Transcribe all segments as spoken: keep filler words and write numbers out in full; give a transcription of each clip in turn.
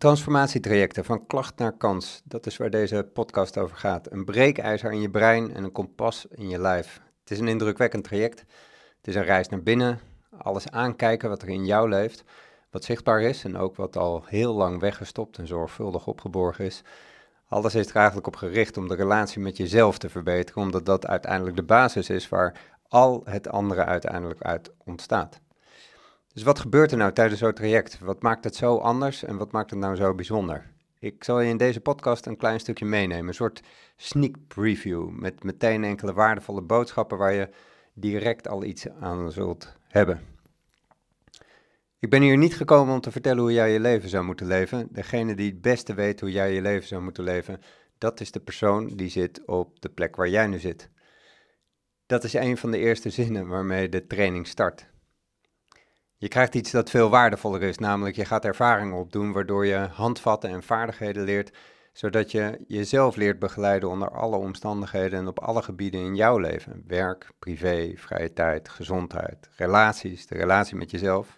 Transformatietrajecten van klacht naar kans, dat is waar deze podcast over gaat. Een breekijzer in je brein en een kompas in je lijf. Het is een indrukwekkend traject. Het is een reis naar binnen, alles aankijken wat er in jou leeft, wat zichtbaar is en ook wat al heel lang weggestopt en zorgvuldig opgeborgen is. Alles is er eigenlijk op gericht om de relatie met jezelf te verbeteren, omdat dat uiteindelijk de basis is waar al het andere uiteindelijk uit ontstaat. Dus wat gebeurt er nou tijdens zo'n traject? Wat maakt het zo anders en wat maakt het nou zo bijzonder? Ik zal je in deze podcast een klein stukje meenemen, een soort sneak preview met meteen enkele waardevolle boodschappen waar je direct al iets aan zult hebben. Ik ben hier niet gekomen om te vertellen hoe jij je leven zou moeten leven. Degene die het beste weet hoe jij je leven zou moeten leven, dat is de persoon die zit op de plek waar jij nu zit. Dat is een van de eerste zinnen waarmee de training start. Je krijgt iets dat veel waardevoller is, namelijk je gaat ervaringen opdoen waardoor je handvatten en vaardigheden leert, zodat je jezelf leert begeleiden onder alle omstandigheden en op alle gebieden in jouw leven. Werk, privé, vrije tijd, gezondheid, relaties, de relatie met jezelf.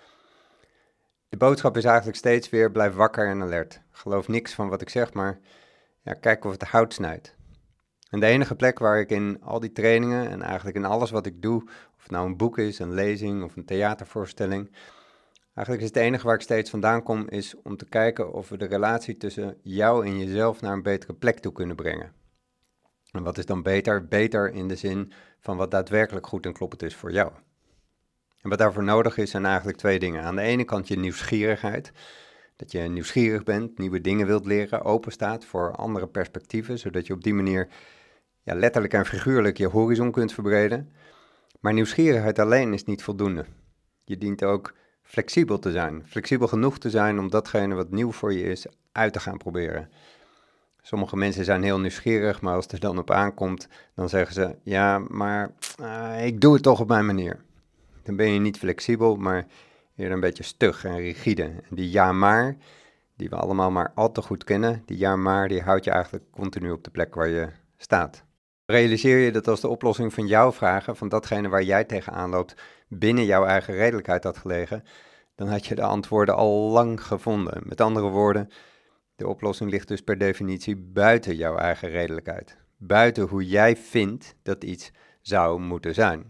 De boodschap is eigenlijk steeds weer, blijf wakker en alert. Geloof niks van wat ik zeg, maar ja, kijk of het hout snijdt. En de enige plek waar ik in al die trainingen en eigenlijk in alles wat ik doe, of het nou een boek is, een lezing of een theatervoorstelling, eigenlijk is het enige waar ik steeds vandaan kom, is om te kijken of we de relatie tussen jou en jezelf naar een betere plek toe kunnen brengen. En wat is dan beter? Beter in de zin van wat daadwerkelijk goed en kloppend is voor jou. En wat daarvoor nodig is, zijn eigenlijk twee dingen. Aan de ene kant je nieuwsgierigheid. Dat je nieuwsgierig bent, nieuwe dingen wilt leren, open staat voor andere perspectieven, zodat je op die manier ja, letterlijk en figuurlijk je horizon kunt verbreden. Maar nieuwsgierigheid alleen is niet voldoende. Je dient ook flexibel te zijn. Flexibel genoeg te zijn om datgene wat nieuw voor je is uit te gaan proberen. Sommige mensen zijn heel nieuwsgierig, maar als het er dan op aankomt, dan zeggen ze, ja, maar uh, ik doe het toch op mijn manier. Dan ben je niet flexibel, maar eerder een beetje stug en rigide. En die ja maar, die we allemaal maar al te goed kennen, die ja maar, die houdt je eigenlijk continu op de plek waar je staat. Realiseer je dat als de oplossing van jouw vragen, van datgene waar jij tegenaan loopt, binnen jouw eigen redelijkheid had gelegen, dan had je de antwoorden al lang gevonden. Met andere woorden, de oplossing ligt dus per definitie buiten jouw eigen redelijkheid. Buiten hoe jij vindt dat iets zou moeten zijn.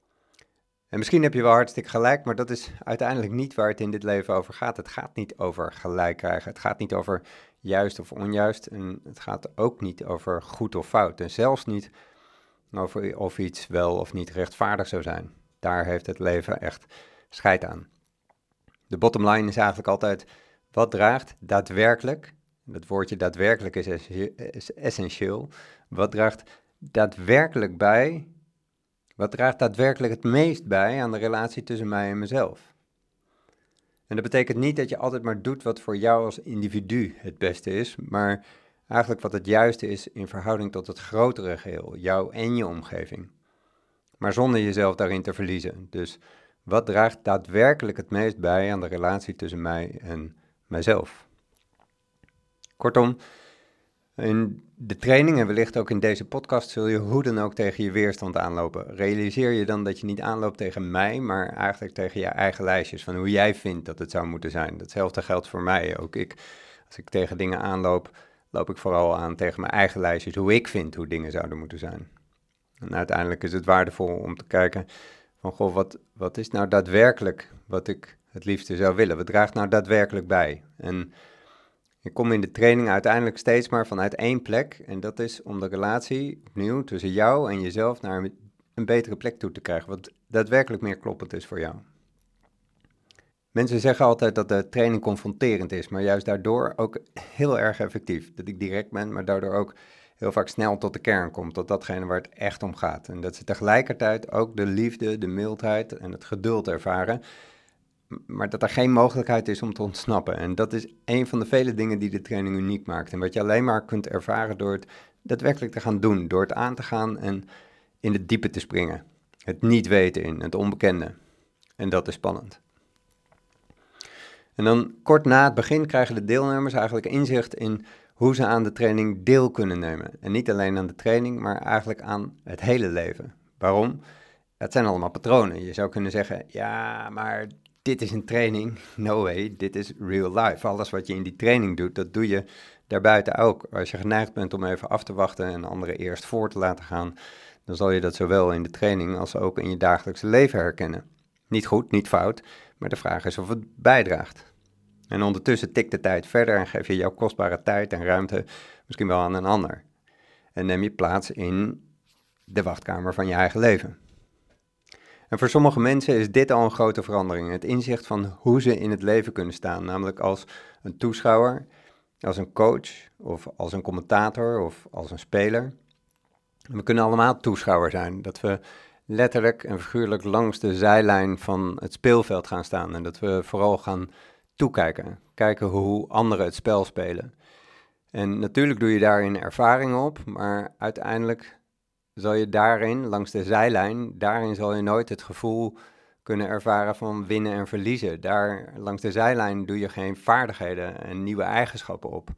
En misschien heb je wel hartstikke gelijk, maar dat is uiteindelijk niet waar het in dit leven over gaat. Het gaat niet over gelijk krijgen. Het gaat niet over juist of onjuist. En het gaat ook niet over goed of fout. En zelfs niet over of iets wel of niet rechtvaardig zou zijn. Daar heeft het leven echt scheid aan. De bottom line is eigenlijk altijd, wat draagt daadwerkelijk, dat woordje daadwerkelijk is, is essentieel, wat draagt daadwerkelijk bij... Wat draagt daadwerkelijk het meest bij aan de relatie tussen mij en mezelf? En dat betekent niet dat je altijd maar doet wat voor jou als individu het beste is, maar eigenlijk wat het juiste is in verhouding tot het grotere geheel, jou en je omgeving. Maar zonder jezelf daarin te verliezen. Dus wat draagt daadwerkelijk het meest bij aan de relatie tussen mij en mijzelf? Kortom, in de training en wellicht ook in deze podcast zul je hoe dan ook tegen je weerstand aanlopen. Realiseer je dan dat je niet aanloopt tegen mij, maar eigenlijk tegen je eigen lijstjes van hoe jij vindt dat het zou moeten zijn. Datzelfde geldt voor mij. Ook ik, als ik tegen dingen aanloop, loop ik vooral aan tegen mijn eigen lijstjes hoe ik vind hoe dingen zouden moeten zijn. En uiteindelijk is het waardevol om te kijken van, goh, wat, wat is nou daadwerkelijk wat ik het liefste zou willen? Wat draagt nou daadwerkelijk bij? En ik kom in de training uiteindelijk steeds maar vanuit één plek en dat is om de relatie opnieuw tussen jou en jezelf naar een, een betere plek toe te krijgen, wat daadwerkelijk meer kloppend is voor jou. Mensen zeggen altijd dat de training confronterend is, maar juist daardoor ook heel erg effectief. Dat ik direct ben, maar daardoor ook heel vaak snel tot de kern komt, tot datgene waar het echt om gaat. En dat ze tegelijkertijd ook de liefde, de mildheid en het geduld ervaren, maar dat er geen mogelijkheid is om te ontsnappen. En dat is een van de vele dingen die de training uniek maakt. En wat je alleen maar kunt ervaren door het daadwerkelijk te gaan doen. Door het aan te gaan en in het diepe te springen. Het niet weten in, het onbekende. En dat is spannend. En dan kort na het begin krijgen de deelnemers eigenlijk inzicht in hoe ze aan de training deel kunnen nemen. En niet alleen aan de training, maar eigenlijk aan het hele leven. Waarom? Het zijn allemaal patronen. Je zou kunnen zeggen, ja, maar dit is een training. No way, dit is real life. Alles wat je in die training doet, dat doe je daarbuiten ook. Als je geneigd bent om even af te wachten en anderen eerst voor te laten gaan, dan zal je dat zowel in de training als ook in je dagelijkse leven herkennen. Niet goed, niet fout, maar de vraag is of het bijdraagt. En ondertussen tikt de tijd verder en geef je jouw kostbare tijd en ruimte misschien wel aan een ander. En neem je plaats in de wachtkamer van je eigen leven. En voor sommige mensen is dit al een grote verandering. Het inzicht van hoe ze in het leven kunnen staan. Namelijk als een toeschouwer, als een coach of als een commentator of als een speler. En we kunnen allemaal toeschouwer zijn. Dat we letterlijk en figuurlijk langs de zijlijn van het speelveld gaan staan. En dat we vooral gaan toekijken. Kijken hoe anderen het spel spelen. En natuurlijk doe je daarin ervaring op, maar uiteindelijk zal je daarin, langs de zijlijn, daarin zal je nooit het gevoel kunnen ervaren van winnen en verliezen. Daar, langs de zijlijn doe je geen vaardigheden en nieuwe eigenschappen op.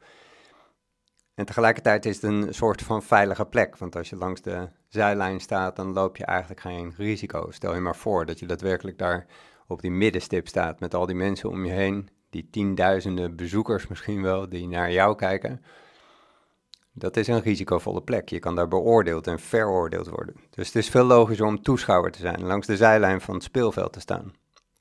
En tegelijkertijd is het een soort van veilige plek, want als je langs de zijlijn staat, dan loop je eigenlijk geen risico. Stel je maar voor dat je daadwerkelijk daar op die middenstip staat met al die mensen om je heen, die tienduizenden bezoekers misschien wel, die naar jou kijken. Dat is een risicovolle plek. Je kan daar beoordeeld en veroordeeld worden. Dus het is veel logischer om toeschouwer te zijn, langs de zijlijn van het speelveld te staan.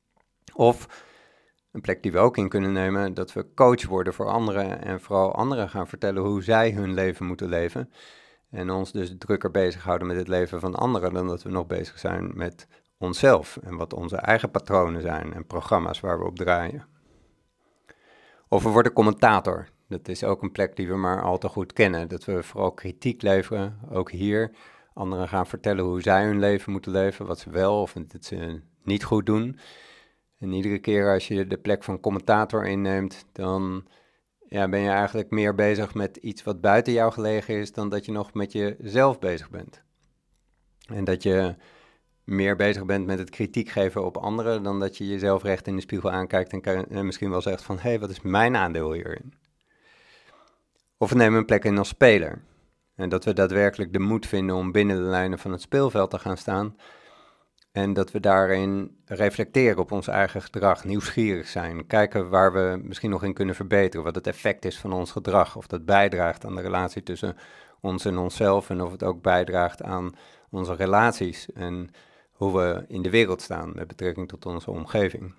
Of een plek die we ook in kunnen nemen, dat we coach worden voor anderen en vooral anderen gaan vertellen hoe zij hun leven moeten leven. En ons dus drukker bezighouden met het leven van anderen dan dat we nog bezig zijn met onszelf en wat onze eigen patronen zijn en programma's waar we op draaien. Of we worden commentator. Dat is ook een plek die we maar al te goed kennen. Dat we vooral kritiek leveren, ook hier. Anderen gaan vertellen hoe zij hun leven moeten leven, wat ze wel of wat ze niet goed doen. En iedere keer als je de plek van commentator inneemt, dan ja, ben je eigenlijk meer bezig met iets wat buiten jou gelegen is, dan dat je nog met jezelf bezig bent. En dat je meer bezig bent met het kritiek geven op anderen, dan dat je jezelf recht in de spiegel aankijkt en, kan, en misschien wel zegt van, hé, hey, wat is mijn aandeel hierin? Of we nemen een plek in als speler. En dat we daadwerkelijk de moed vinden om binnen de lijnen van het speelveld te gaan staan. En dat we daarin reflecteren op ons eigen gedrag, nieuwsgierig zijn. Kijken waar we misschien nog in kunnen verbeteren, wat het effect is van ons gedrag. Of dat bijdraagt aan de relatie tussen ons en onszelf. En of het ook bijdraagt aan onze relaties. En hoe we in de wereld staan met betrekking tot onze omgeving.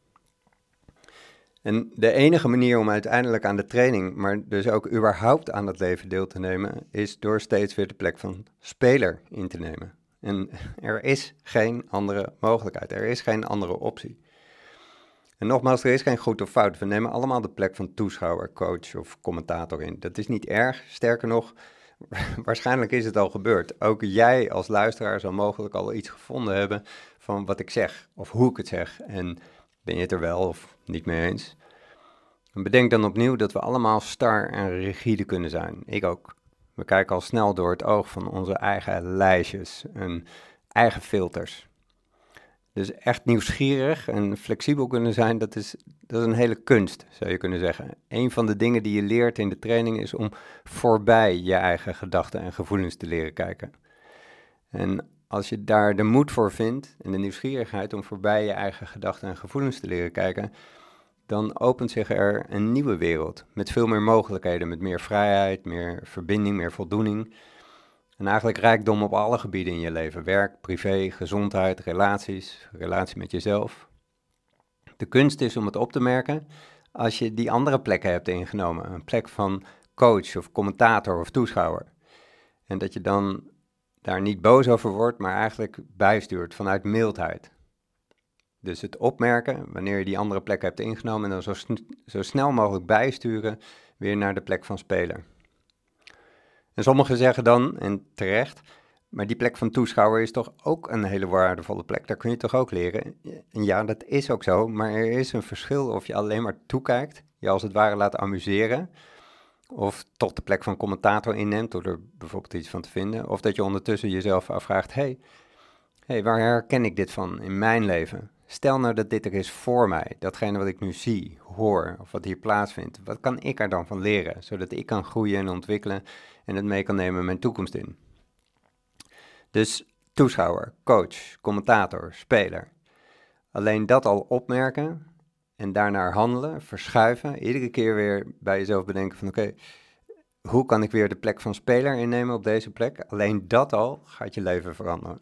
En de enige manier om uiteindelijk aan de training, maar dus ook überhaupt aan het leven deel te nemen, is door steeds weer de plek van speler in te nemen. En er is geen andere mogelijkheid, er is geen andere optie. En nogmaals, er is geen goed of fout. We nemen allemaal de plek van toeschouwer, coach of commentator in. Dat is niet erg, sterker nog, waarschijnlijk is het al gebeurd. Ook jij als luisteraar zal mogelijk al iets gevonden hebben van wat ik zeg, of hoe ik het zeg. En ben je het er wel of niet mee eens? En bedenk dan opnieuw dat we allemaal star en rigide kunnen zijn. Ik ook. We kijken al snel door het oog van onze eigen lijstjes en eigen filters. Dus echt nieuwsgierig en flexibel kunnen zijn, dat is, dat is een hele kunst, zou je kunnen zeggen. Een van de dingen die je leert in de training is om voorbij je eigen gedachten en gevoelens te leren kijken. En als je daar de moed voor vindt en de nieuwsgierigheid om voorbij je eigen gedachten en gevoelens te leren kijken, dan opent zich er een nieuwe wereld met veel meer mogelijkheden, met meer vrijheid, meer verbinding, meer voldoening. En eigenlijk rijkdom op alle gebieden in je leven, werk, privé, gezondheid, relaties, relatie met jezelf. De kunst is om het op te merken als je die andere plekken hebt ingenomen, een plek van coach of commentator of toeschouwer. En dat je dan daar niet boos over wordt, maar eigenlijk bijstuurt vanuit mildheid. Dus het opmerken, wanneer je die andere plek hebt ingenomen, en dan zo, sn- zo snel mogelijk bijsturen weer naar de plek van speler. En sommigen zeggen dan, en terecht, maar die plek van toeschouwer is toch ook een hele waardevolle plek, daar kun je toch ook leren? En ja, dat is ook zo, maar er is een verschil of je alleen maar toekijkt, je als het ware laat amuseren, of toch de plek van commentator inneemt door er bijvoorbeeld iets van te vinden, of dat je ondertussen jezelf afvraagt, hé, hey, hey, waar herken ik dit van in mijn leven? Stel nou dat dit er is voor mij, datgene wat ik nu zie, hoor of wat hier plaatsvindt. Wat kan ik er dan van leren, zodat ik kan groeien en ontwikkelen en het mee kan nemen in mijn toekomst in? Dus toeschouwer, coach, commentator, speler. Alleen dat al opmerken en daarnaar handelen, verschuiven, iedere keer weer bij jezelf bedenken van oké, okay, hoe kan ik weer de plek van speler innemen op deze plek? Alleen dat al gaat je leven veranderen.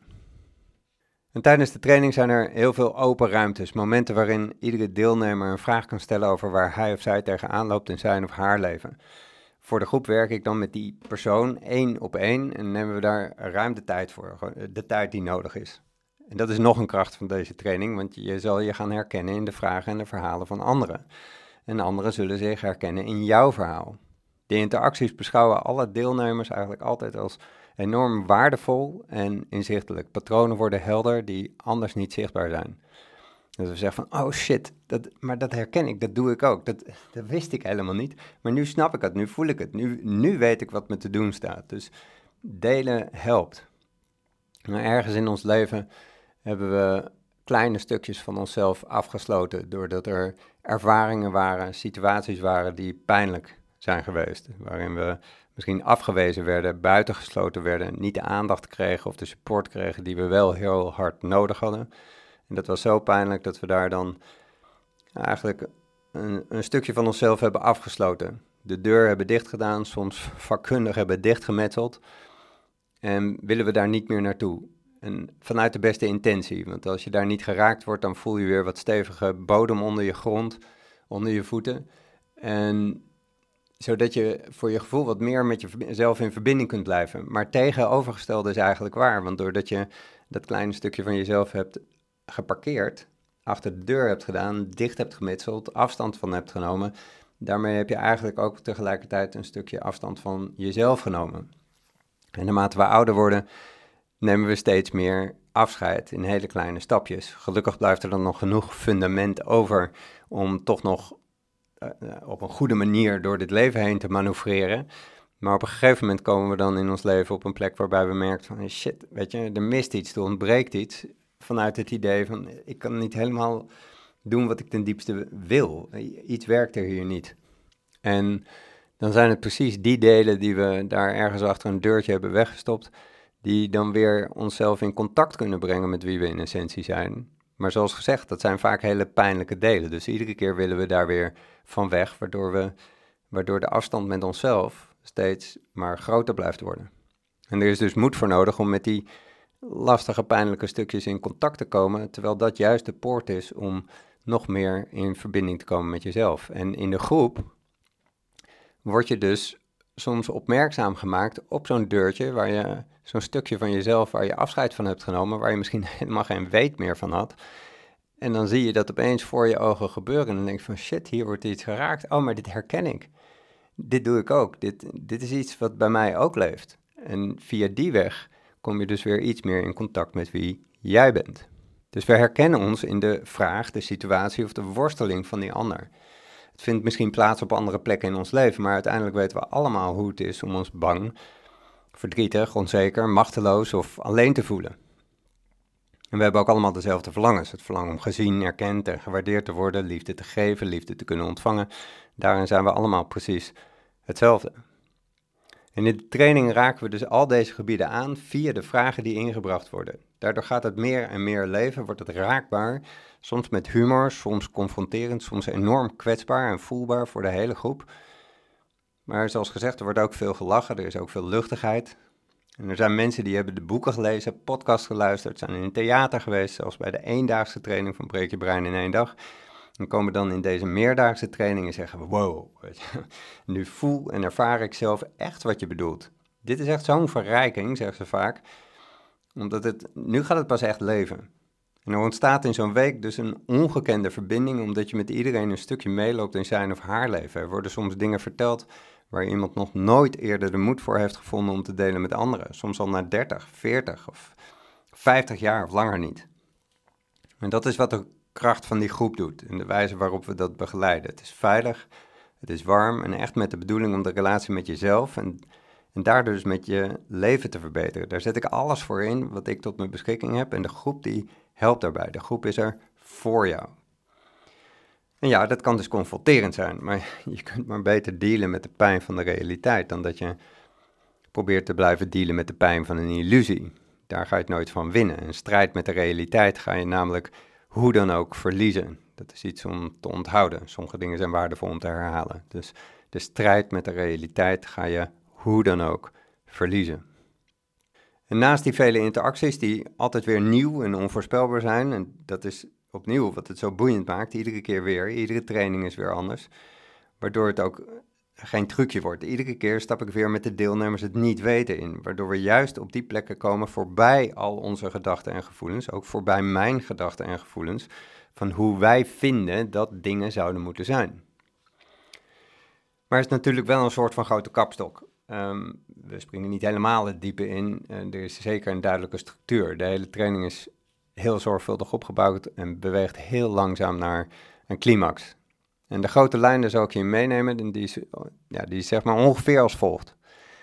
En tijdens de training zijn er heel veel open ruimtes, momenten waarin iedere deelnemer een vraag kan stellen over waar hij of zij tegenaan loopt in zijn of haar leven. Voor de groep werk ik dan met die persoon één op één en nemen we daar ruim de tijd voor, de tijd die nodig is. En dat is nog een kracht van deze training, want je zal je gaan herkennen in de vragen en de verhalen van anderen. En anderen zullen zich herkennen in jouw verhaal. De interacties beschouwen alle deelnemers eigenlijk altijd als enorm waardevol en inzichtelijk. Patronen worden helder die anders niet zichtbaar zijn. Dus we zeggen van, oh shit, dat, maar dat herken ik, dat doe ik ook. Dat, dat wist ik helemaal niet, maar nu snap ik het, nu voel ik het. Nu, nu weet ik wat me te doen staat. Dus delen helpt. Maar ergens in ons leven hebben we kleine stukjes van onszelf afgesloten, doordat er ervaringen waren, situaties waren die pijnlijk zijn geweest, waarin we misschien afgewezen werden, buitengesloten werden, niet de aandacht kregen of de support kregen die we wel heel hard nodig hadden. En dat was zo pijnlijk dat we daar dan eigenlijk een, een stukje van onszelf hebben afgesloten. De deur hebben dichtgedaan, soms vakkundig hebben dichtgemetseld en willen we daar niet meer naartoe. En vanuit de beste intentie, want als je daar niet geraakt wordt, dan voel je weer wat stevige bodem onder je grond, onder je voeten. En zodat je voor je gevoel wat meer met jezelf in verbinding kunt blijven. Maar tegenovergestelde is eigenlijk waar, want doordat je dat kleine stukje van jezelf hebt geparkeerd, achter de deur hebt gedaan, dicht hebt gemetseld, afstand van hebt genomen, daarmee heb je eigenlijk ook tegelijkertijd een stukje afstand van jezelf genomen. En naarmate we ouder worden, nemen we steeds meer afscheid in hele kleine stapjes. Gelukkig blijft er dan nog genoeg fundament over om toch nog uh, op een goede manier door dit leven heen te manoeuvreren. Maar op een gegeven moment komen we dan in ons leven op een plek waarbij we merken van shit, weet je, er mist iets, er ontbreekt iets. Vanuit het idee van ik kan niet helemaal doen wat ik ten diepste wil. Iets werkt er hier niet. En dan zijn het precies die delen die we daar ergens achter een deurtje hebben weggestopt, die dan weer onszelf in contact kunnen brengen met wie we in essentie zijn. Maar zoals gezegd, dat zijn vaak hele pijnlijke delen. Dus iedere keer willen we daar weer van weg, waardoor, we, waardoor de afstand met onszelf steeds maar groter blijft worden. En er is dus moed voor nodig om met die lastige, pijnlijke stukjes in contact te komen, terwijl dat juist de poort is om nog meer in verbinding te komen met jezelf. En in de groep word je dus soms opmerkzaam gemaakt op zo'n deurtje, waar je zo'n stukje van jezelf, waar je afscheid van hebt genomen, waar je misschien helemaal geen weet meer van had. En dan zie je dat opeens voor je ogen gebeuren en dan denk je van shit, hier wordt iets geraakt. Oh, maar dit herken ik. Dit doe ik ook. Dit, dit is iets wat bij mij ook leeft. En via die weg kom je dus weer iets meer in contact met wie jij bent. Dus we herkennen ons in de vraag, de situatie of de worsteling van die ander. Het vindt misschien plaats op andere plekken in ons leven, maar uiteindelijk weten we allemaal hoe het is om ons bang, verdrietig, onzeker, machteloos of alleen te voelen. En we hebben ook allemaal dezelfde verlangens. Het verlangen om gezien, erkend en gewaardeerd te worden, liefde te geven, liefde te kunnen ontvangen. Daarin zijn we allemaal precies hetzelfde. En in de training raken we dus al deze gebieden aan via de vragen die ingebracht worden. Daardoor gaat het meer en meer leven, wordt het raakbaar, soms met humor, soms confronterend, soms enorm kwetsbaar en voelbaar voor de hele groep. Maar zoals gezegd, er wordt ook veel gelachen, er is ook veel luchtigheid. En er zijn mensen die hebben de boeken gelezen, podcast geluisterd, zijn in een theater geweest, zoals bij de eendaagse training van Breek je Brein in één dag. En komen dan in deze meerdaagse training en zeggen, wow, weet je, nu voel en ervaar ik zelf echt wat je bedoelt. Dit is echt zo'n verrijking, zeggen ze vaak, omdat het, nu gaat het pas echt leven. En er ontstaat in zo'n week dus een ongekende verbinding, omdat je met iedereen een stukje meeloopt in zijn of haar leven. Er worden soms dingen verteld waar iemand nog nooit eerder de moed voor heeft gevonden om te delen met anderen. Soms al na dertig, veertig of vijftig jaar of langer niet. En dat is wat de kracht van die groep doet en de wijze waarop we dat begeleiden. Het is veilig, het is warm en echt met de bedoeling om de relatie met jezelf en, en daardoor dus met je leven te verbeteren. Daar zet ik alles voor in wat ik tot mijn beschikking heb en de groep die helpt daarbij. De groep is er voor jou. En ja, dat kan dus confronterend zijn, maar je kunt maar beter dealen met de pijn van de realiteit dan dat je probeert te blijven dealen met de pijn van een illusie. Daar ga je het nooit van winnen. Een strijd met de realiteit ga je namelijk hoe dan ook verliezen. Dat is iets om te onthouden. Sommige dingen zijn waardevol om te herhalen. Dus de strijd met de realiteit ga je hoe dan ook verliezen. En naast die vele interacties die altijd weer nieuw en onvoorspelbaar zijn, en dat is opnieuw wat het zo boeiend maakt, iedere keer weer, iedere training is weer anders, waardoor het ook geen trucje wordt. Iedere keer stap ik weer met de deelnemers het niet weten in, waardoor we juist op die plekken komen voorbij al onze gedachten en gevoelens, ook voorbij mijn gedachten en gevoelens, van hoe wij vinden dat dingen zouden moeten zijn. Maar het is natuurlijk wel een soort van grote kapstok. Um, we springen niet helemaal het diepe in. Uh, er is zeker een duidelijke structuur. De hele training is heel zorgvuldig opgebouwd en beweegt heel langzaam naar een climax. En de grote lijnen zal ik je meenemen, en die is, ja, die is zeg maar ongeveer als volgt.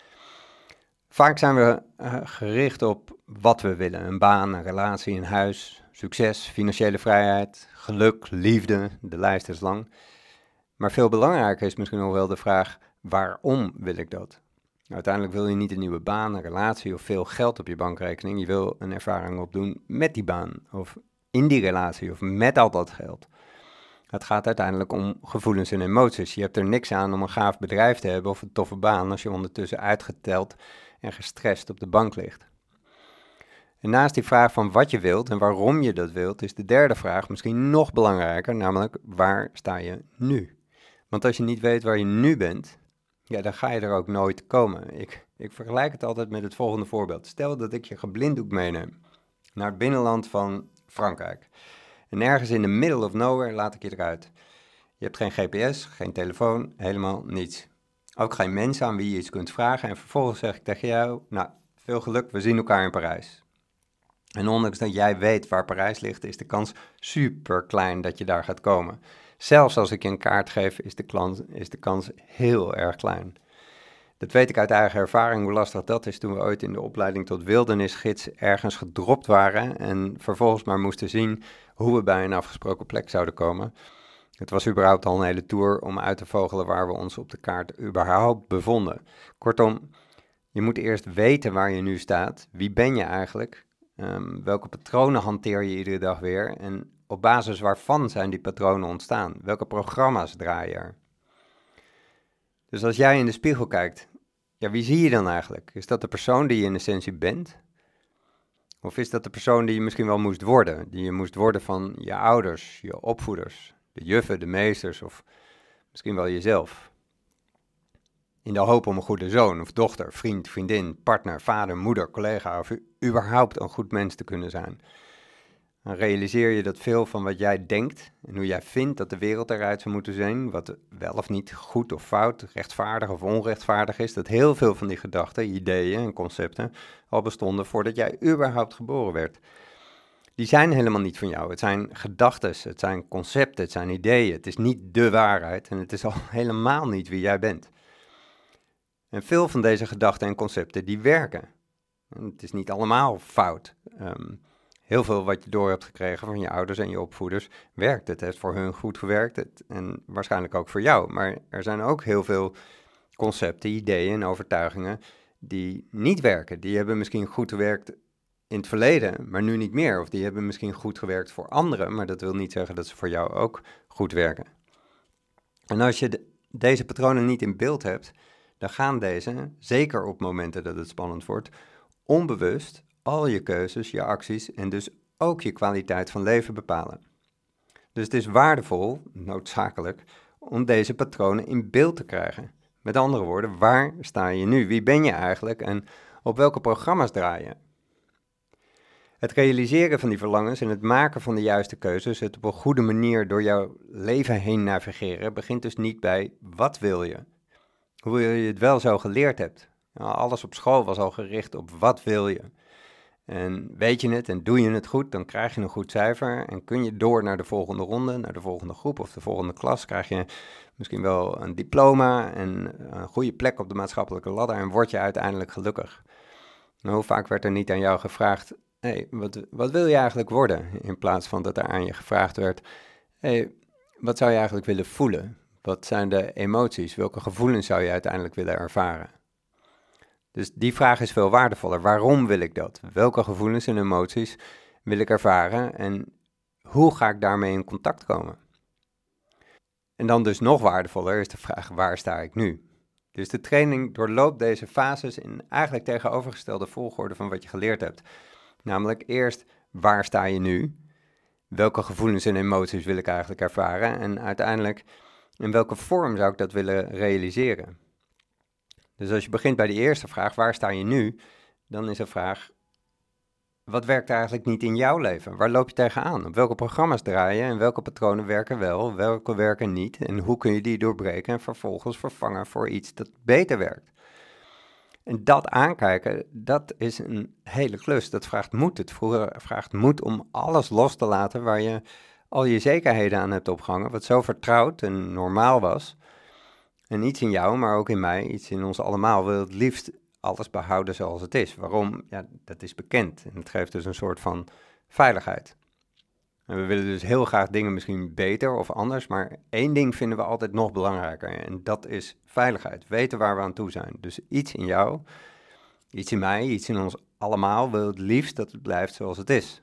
Vaak zijn we uh, gericht op wat we willen. Een baan, een relatie, een huis, succes, financiële vrijheid, geluk, liefde. De lijst is lang. Maar veel belangrijker is misschien nog wel de vraag, waarom wil ik dat? Uiteindelijk wil je niet een nieuwe baan, een relatie of veel geld op je bankrekening. Je wil een ervaring opdoen met die baan of in die relatie of met al dat geld. Het gaat uiteindelijk om gevoelens en emoties. Je hebt er niks aan om een gaaf bedrijf te hebben of een toffe baan als je ondertussen uitgeteld en gestrest op de bank ligt. En naast die vraag van wat je wilt en waarom je dat wilt, is de derde vraag misschien nog belangrijker, namelijk waar sta je nu? Want als je niet weet waar je nu bent, ja, dan ga je er ook nooit komen. Ik, ik vergelijk het altijd met het volgende voorbeeld. Stel dat ik je geblinddoek meeneem naar het binnenland van Frankrijk. En ergens in the middle of nowhere laat ik je eruit. Je hebt geen G P S, geen telefoon, helemaal niets. Ook geen mensen aan wie je iets kunt vragen. En vervolgens zeg ik tegen jou, nou, veel geluk, we zien elkaar in Parijs. En ondanks dat jij weet waar Parijs ligt, is de kans super klein dat je daar gaat komen. Zelfs als ik je een kaart geef, is de, kans, is de kans heel erg klein. Dat weet ik uit eigen ervaring, hoe lastig dat is toen we ooit in de opleiding tot wildernisgids ergens gedropt waren en vervolgens maar moesten zien hoe we bij een afgesproken plek zouden komen. Het was überhaupt al een hele tour om uit te vogelen waar we ons op de kaart überhaupt bevonden. Kortom, je moet eerst weten waar je nu staat. Wie ben je eigenlijk? Um, welke patronen hanteer je iedere dag weer? En op basis waarvan zijn die patronen ontstaan? Welke programma's draai je er? Dus als jij in de spiegel kijkt, ja, wie zie je dan eigenlijk? Is dat de persoon die je in essentie bent? Of is dat de persoon die je misschien wel moest worden? Die je moest worden van je ouders, je opvoeders, de juffen, de meesters of misschien wel jezelf? In de hoop om een goede zoon of dochter, vriend, vriendin, partner, vader, moeder, collega of u, überhaupt een goed mens te kunnen zijn. Dan realiseer je dat veel van wat jij denkt en hoe jij vindt dat de wereld eruit zou moeten zijn, wat wel of niet goed of fout, rechtvaardig of onrechtvaardig is, dat heel veel van die gedachten, ideeën en concepten al bestonden voordat jij überhaupt geboren werd. Die zijn helemaal niet van jou. Het zijn gedachten, het zijn concepten, het zijn ideeën. Het is niet de waarheid en het is al helemaal niet wie jij bent. En veel van deze gedachten en concepten die werken. En het is niet allemaal fout. Um, heel veel wat je door hebt gekregen van je ouders en je opvoeders werkt. Het heeft voor hun goed gewerkt het, en waarschijnlijk ook voor jou. Maar er zijn ook heel veel concepten, ideeën en overtuigingen die niet werken. Die hebben misschien goed gewerkt in het verleden, maar nu niet meer. Of die hebben misschien goed gewerkt voor anderen, maar dat wil niet zeggen dat ze voor jou ook goed werken. En als je de, deze patronen niet in beeld hebt, dan gaan deze, zeker op momenten dat het spannend wordt, onbewust al je keuzes, je acties en dus ook je kwaliteit van leven bepalen. Dus het is waardevol, noodzakelijk, om deze patronen in beeld te krijgen. Met andere woorden, waar sta je nu? Wie ben je eigenlijk en op welke programma's draai je? Het realiseren van die verlangens en het maken van de juiste keuzes, het op een goede manier door jouw leven heen navigeren, begint dus niet bij wat wil je? Hoe je het wel zo geleerd hebt. Nou, alles op school was al gericht op wat wil je. En weet je het en doe je het goed, dan krijg je een goed cijfer en kun je door naar de volgende ronde, naar de volgende groep of de volgende klas. Krijg je misschien wel een diploma en een goede plek op de maatschappelijke ladder en word je uiteindelijk gelukkig. Nou, hoe vaak werd er niet aan jou gevraagd, hey, wat, wat wil je eigenlijk worden? In plaats van dat er aan je gevraagd werd, hey, wat zou je eigenlijk willen voelen? Wat zijn de emoties? Welke gevoelens zou je uiteindelijk willen ervaren? Dus die vraag is veel waardevoller. Waarom wil ik dat? Welke gevoelens en emoties wil ik ervaren? En hoe ga ik daarmee in contact komen? En dan dus nog waardevoller is de vraag, waar sta ik nu? Dus de training doorloopt deze fases in eigenlijk tegenovergestelde volgorde van wat je geleerd hebt. Namelijk eerst, waar sta je nu? Welke gevoelens en emoties wil ik eigenlijk ervaren? En uiteindelijk, in welke vorm zou ik dat willen realiseren? Dus als je begint bij de eerste vraag, waar sta je nu? Dan is de vraag, wat werkt eigenlijk niet in jouw leven? Waar loop je tegenaan? Op welke programma's draai je en welke patronen werken wel, welke werken niet? En hoe kun je die doorbreken en vervolgens vervangen voor iets dat beter werkt? En dat aankijken, dat is een hele klus. Dat vraagt moed. Het vraagt moed om alles los te laten waar je al je zekerheden aan hebt opgehangen, wat zo vertrouwd en normaal was. En iets in jou, maar ook in mij, iets in ons allemaal, wil het liefst alles behouden zoals het is. Waarom? Ja, dat is bekend. En het geeft dus een soort van veiligheid. En we willen dus heel graag dingen misschien beter of anders, maar één ding vinden we altijd nog belangrijker. En dat is veiligheid. Weten waar we aan toe zijn. Dus iets in jou, iets in mij, iets in ons allemaal wil het liefst dat het blijft zoals het is.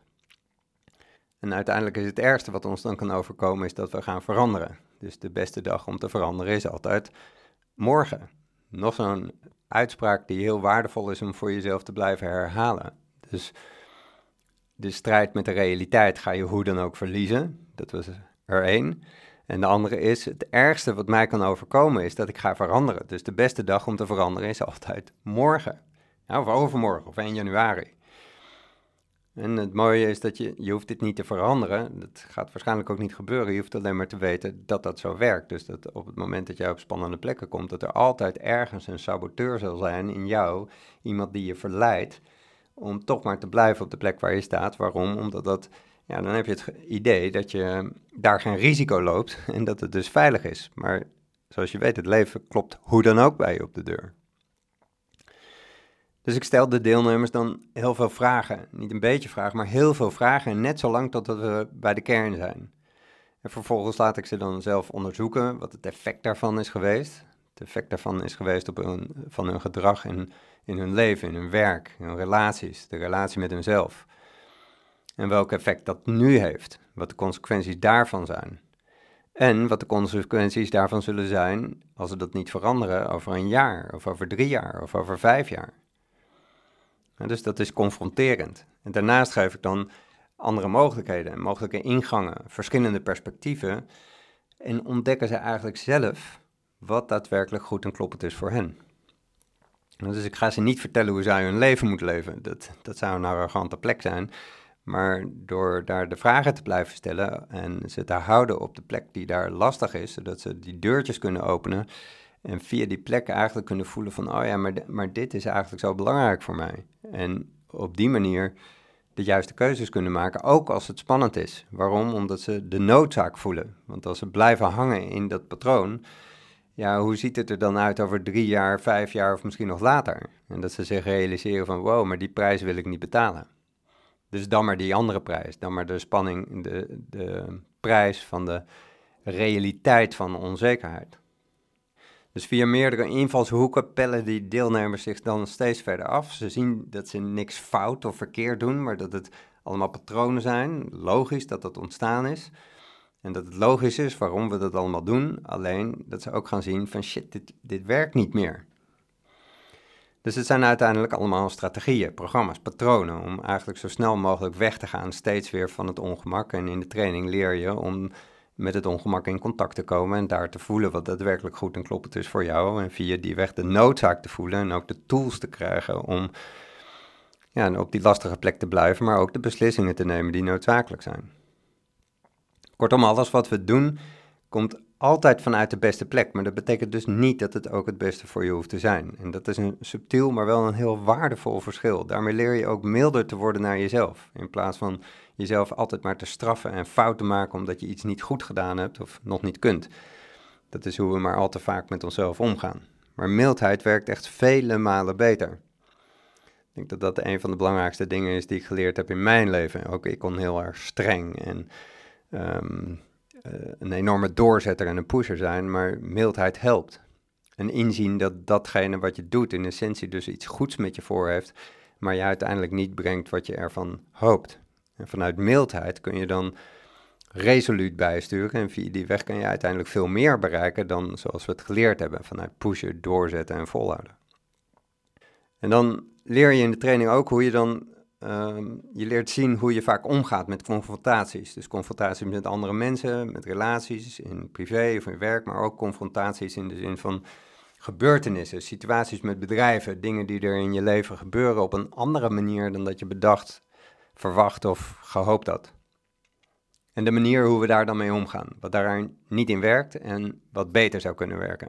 En uiteindelijk is het ergste wat ons dan kan overkomen, is dat we gaan veranderen. Dus de beste dag om te veranderen is altijd morgen. Nog zo'n uitspraak die heel waardevol is om voor jezelf te blijven herhalen. Dus de strijd met de realiteit ga je hoe dan ook verliezen. Dat was er één. En de andere is, het ergste wat mij kan overkomen is dat ik ga veranderen. Dus de beste dag om te veranderen is altijd morgen. Ja, of overmorgen, of één januari. En het mooie is dat je, je hoeft dit niet te veranderen. Dat gaat waarschijnlijk ook niet gebeuren. Je hoeft alleen maar te weten dat dat zo werkt. Dus dat op het moment dat jij op spannende plekken komt, dat er altijd ergens een saboteur zal zijn in jou. Iemand die je verleidt om toch maar te blijven op de plek waar je staat. Waarom? Omdat dat, ja, dan heb je het idee dat je daar geen risico loopt en dat het dus veilig is. Maar zoals je weet, het leven klopt hoe dan ook bij je op de deur. Dus ik stel de deelnemers dan heel veel vragen. Niet een beetje vragen, maar heel veel vragen. En net zo lang totdat we bij de kern zijn. En vervolgens laat ik ze dan zelf onderzoeken wat het effect daarvan is geweest. Het effect daarvan is geweest op hun, van hun gedrag in, in hun leven, in hun werk, in hun relaties, de relatie met hunzelf. En welk effect dat nu heeft, wat de consequenties daarvan zijn. En wat de consequenties daarvan zullen zijn als we dat niet veranderen over een jaar, of over drie jaar, of over vijf jaar. Ja, dus dat is confronterend. En daarnaast geef ik dan andere mogelijkheden, mogelijke ingangen, verschillende perspectieven. En ontdekken ze eigenlijk zelf wat daadwerkelijk goed en kloppend is voor hen. Dus ik ga ze niet vertellen hoe zij hun leven moeten leven. Dat, dat zou een arrogante plek zijn. Maar door daar de vragen te blijven stellen en ze te houden op de plek die daar lastig is, zodat ze die deurtjes kunnen openen en via die plek eigenlijk kunnen voelen van, oh ja, maar, de, maar dit is eigenlijk zo belangrijk voor mij. En op die manier de juiste keuzes kunnen maken, ook als het spannend is. Waarom? Omdat ze de noodzaak voelen. Want als ze blijven hangen in dat patroon, ja, hoe ziet het er dan uit over drie jaar, vijf jaar of misschien nog later? En dat ze zich realiseren van, wow, maar die prijs wil ik niet betalen. Dus dan maar die andere prijs, dan maar de spanning, de, de prijs van de realiteit van onzekerheid. Dus via meerdere invalshoeken pellen die deelnemers zich dan steeds verder af. Ze zien dat ze niks fout of verkeerd doen, maar dat het allemaal patronen zijn. Logisch dat dat ontstaan is. En dat het logisch is waarom we dat allemaal doen. Alleen dat ze ook gaan zien van shit, dit, dit werkt niet meer. Dus het zijn uiteindelijk allemaal strategieën, programma's, patronen om eigenlijk zo snel mogelijk weg te gaan steeds weer van het ongemak. En in de training leer je om met het ongemak in contact te komen en daar te voelen wat daadwerkelijk goed en kloppend is voor jou. En via die weg de noodzaak te voelen en ook de tools te krijgen om ja, op die lastige plek te blijven, maar ook de beslissingen te nemen die noodzakelijk zijn. Kortom, alles wat we doen komt altijd vanuit de beste plek, maar dat betekent dus niet dat het ook het beste voor je hoeft te zijn. En dat is een subtiel, maar wel een heel waardevol verschil. Daarmee leer je ook milder te worden naar jezelf, in plaats van jezelf altijd maar te straffen en fout te maken omdat je iets niet goed gedaan hebt of nog niet kunt. Dat is hoe we maar al te vaak met onszelf omgaan. Maar mildheid werkt echt vele malen beter. Ik denk dat dat een van de belangrijkste dingen is die ik geleerd heb in mijn leven. Ook ik kon heel erg streng en um, uh, een enorme doorzetter en een pusher zijn, maar mildheid helpt. En inzien dat datgene wat je doet in essentie dus iets goeds met je voor heeft, maar je uiteindelijk niet brengt wat je ervan hoopt. En vanuit mildheid kun je dan resoluut bijsturen. En via die weg kan je uiteindelijk veel meer bereiken dan zoals we het geleerd hebben. Vanuit pushen, doorzetten en volhouden. En dan leer je in de training ook hoe je dan... Um, je leert zien hoe je vaak omgaat met confrontaties. Dus confrontaties met andere mensen, met relaties, in privé of in werk, maar ook confrontaties in de zin van gebeurtenissen, situaties met bedrijven, dingen die er in je leven gebeuren op een andere manier dan dat je bedacht, verwacht of gehoopt had. En de manier hoe we daar dan mee omgaan, wat daar niet in werkt en wat beter zou kunnen werken.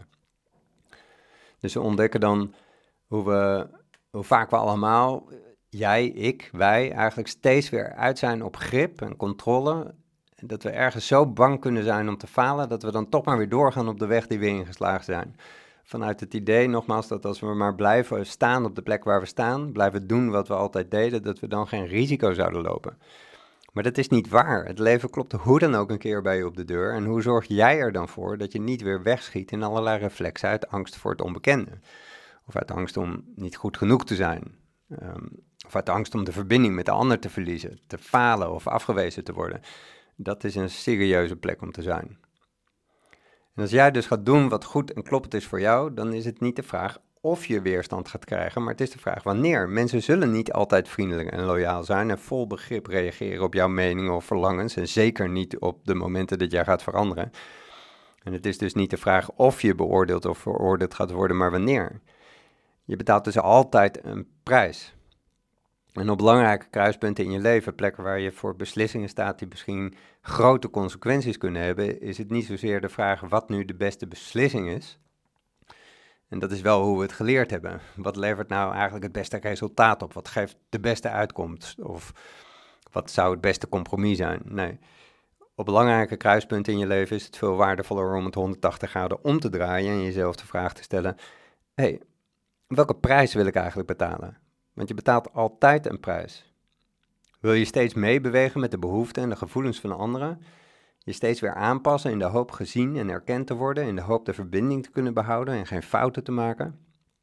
Dus we ontdekken dan hoe we, hoe vaak we allemaal... jij, ik, wij eigenlijk steeds weer uit zijn op grip en controle. En dat we ergens zo bang kunnen zijn om te falen, dat we dan toch maar weer doorgaan op de weg die we ingeslagen zijn. Vanuit het idee, nogmaals, dat als we maar blijven staan op de plek waar we staan, blijven doen wat we altijd deden, dat we dan geen risico zouden lopen. Maar dat is niet waar. Het leven klopt hoe dan ook een keer bij je op de deur. En hoe zorg jij er dan voor dat je niet weer wegschiet in allerlei reflexen uit angst voor het onbekende? Of uit angst om niet goed genoeg te zijn. Um, Of uit angst om de verbinding met de ander te verliezen, te falen of afgewezen te worden. Dat is een serieuze plek om te zijn. En als jij dus gaat doen wat goed en kloppend is voor jou, dan is het niet de vraag of je weerstand gaat krijgen, maar het is de vraag wanneer. Mensen zullen niet altijd vriendelijk en loyaal zijn en vol begrip reageren op jouw meningen of verlangens. En zeker niet op de momenten dat jij gaat veranderen. En het is dus niet de vraag of je beoordeeld of veroordeeld gaat worden, maar wanneer. Je betaalt dus altijd een prijs. En op belangrijke kruispunten in je leven, plekken waar je voor beslissingen staat die misschien grote consequenties kunnen hebben, is het niet zozeer de vraag wat nu de beste beslissing is. En dat is wel hoe we het geleerd hebben. Wat levert nou eigenlijk het beste resultaat op? Wat geeft de beste uitkomst? Of wat zou het beste compromis zijn? Nee. Op belangrijke kruispunten in je leven is het veel waardevoller om het honderdtachtig graden om te draaien en jezelf de vraag te stellen: hé, hey, welke prijs wil ik eigenlijk betalen? Want je betaalt altijd een prijs. Wil je steeds meebewegen met de behoeften en de gevoelens van anderen? Je steeds weer aanpassen in de hoop gezien en erkend te worden, in de hoop de verbinding te kunnen behouden en geen fouten te maken?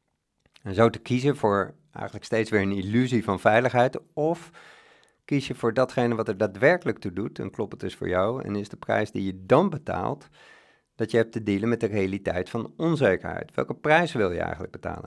En zo te kiezen voor eigenlijk steeds weer een illusie van veiligheid, of kies je voor datgene wat er daadwerkelijk toe doet en klopt het is voor jou en is de prijs die je dan betaalt dat je hebt te dealen met de realiteit van onzekerheid. Welke prijs wil je eigenlijk betalen?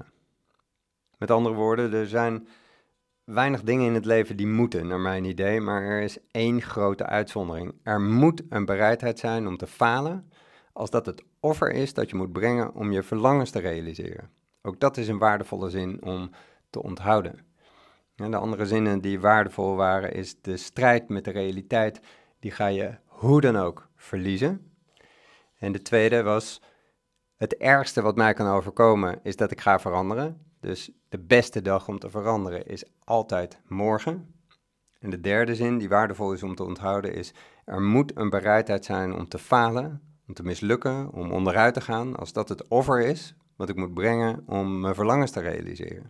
Met andere woorden, er zijn weinig dingen in het leven die moeten, naar mijn idee, maar er is één grote uitzondering. Er moet een bereidheid zijn om te falen, als dat het offer is dat je moet brengen om je verlangens te realiseren. Ook dat is een waardevolle zin om te onthouden. En de andere zinnen die waardevol waren is: de strijd met de realiteit, die ga je hoe dan ook verliezen. En de tweede was: het ergste wat mij kan overkomen is dat ik ga veranderen. Dus de beste dag om te veranderen is altijd morgen. En de derde zin die waardevol is om te onthouden is: er moet een bereidheid zijn om te falen, om te mislukken, om onderuit te gaan, als dat het offer is wat ik moet brengen om mijn verlangens te realiseren.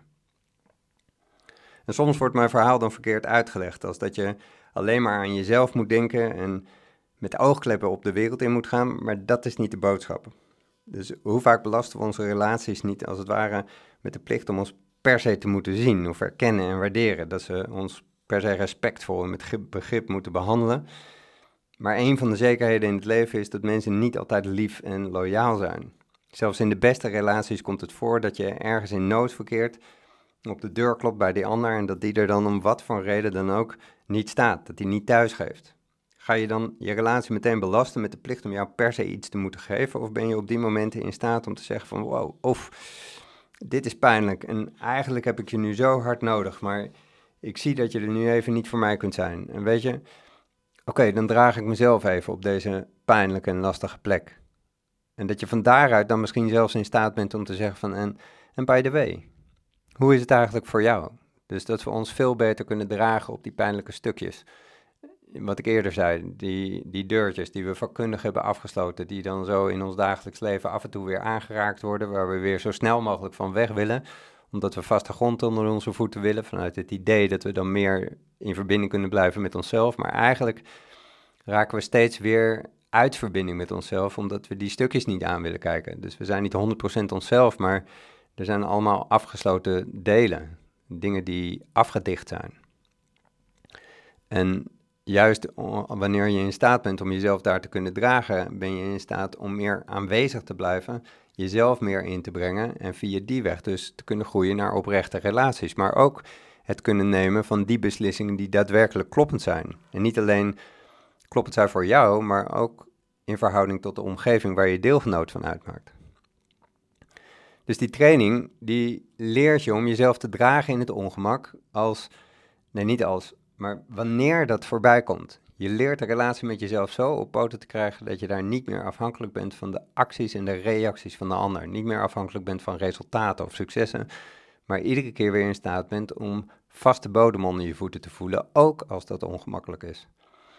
En soms wordt mijn verhaal dan verkeerd uitgelegd, als dat je alleen maar aan jezelf moet denken en met oogkleppen op de wereld in moet gaan, maar dat is niet de boodschap. Dus hoe vaak belasten we onze relaties niet als het ware met de plicht om ons per se te moeten zien of erkennen en waarderen, dat ze ons per se respectvol en met begrip moeten behandelen. Maar een van de zekerheden in het leven is dat mensen niet altijd lief en loyaal zijn. Zelfs in de beste relaties komt het voor dat je ergens in nood verkeert, op de deur klopt bij die ander en dat die er dan om wat voor reden dan ook niet staat, dat die niet thuis geeft. Ga je dan je relatie meteen belasten met de plicht om jou per se iets te moeten geven? Of ben je op die momenten in staat om te zeggen van wow, of dit is pijnlijk en eigenlijk heb ik je nu zo hard nodig, maar ik zie dat je er nu even niet voor mij kunt zijn. En weet je, oké, okay, dan draag ik mezelf even op deze pijnlijke en lastige plek. En dat je van daaruit dan misschien zelfs in staat bent om te zeggen van en, en by the way, hoe is het eigenlijk voor jou? Dus dat we ons veel beter kunnen dragen op die pijnlijke stukjes. Wat ik eerder zei, die, die deurtjes die we vakkundig hebben afgesloten, die dan zo in ons dagelijks leven af en toe weer aangeraakt worden, waar we weer zo snel mogelijk van weg willen, omdat we vaste grond onder onze voeten willen, vanuit het idee dat we dan meer in verbinding kunnen blijven met onszelf. Maar eigenlijk raken we steeds weer uit verbinding met onszelf, omdat we die stukjes niet aan willen kijken. Dus we zijn niet honderd procent onszelf, maar er zijn allemaal afgesloten delen, dingen die afgedicht zijn. En juist wanneer je in staat bent om jezelf daar te kunnen dragen, ben je in staat om meer aanwezig te blijven, jezelf meer in te brengen en via die weg dus te kunnen groeien naar oprechte relaties. Maar ook het kunnen nemen van die beslissingen die daadwerkelijk kloppend zijn. En niet alleen kloppend zijn voor jou, maar ook in verhouding tot de omgeving waar je deelgenoot van uitmaakt. Dus die training, die leert je om jezelf te dragen in het ongemak als, nee niet als, maar wanneer dat voorbij komt. Je leert de relatie met jezelf zo op poten te krijgen dat je daar niet meer afhankelijk bent van de acties en de reacties van de ander. Niet meer afhankelijk bent van resultaten of successen, maar iedere keer weer in staat bent om vaste bodem onder je voeten te voelen, ook als dat ongemakkelijk is.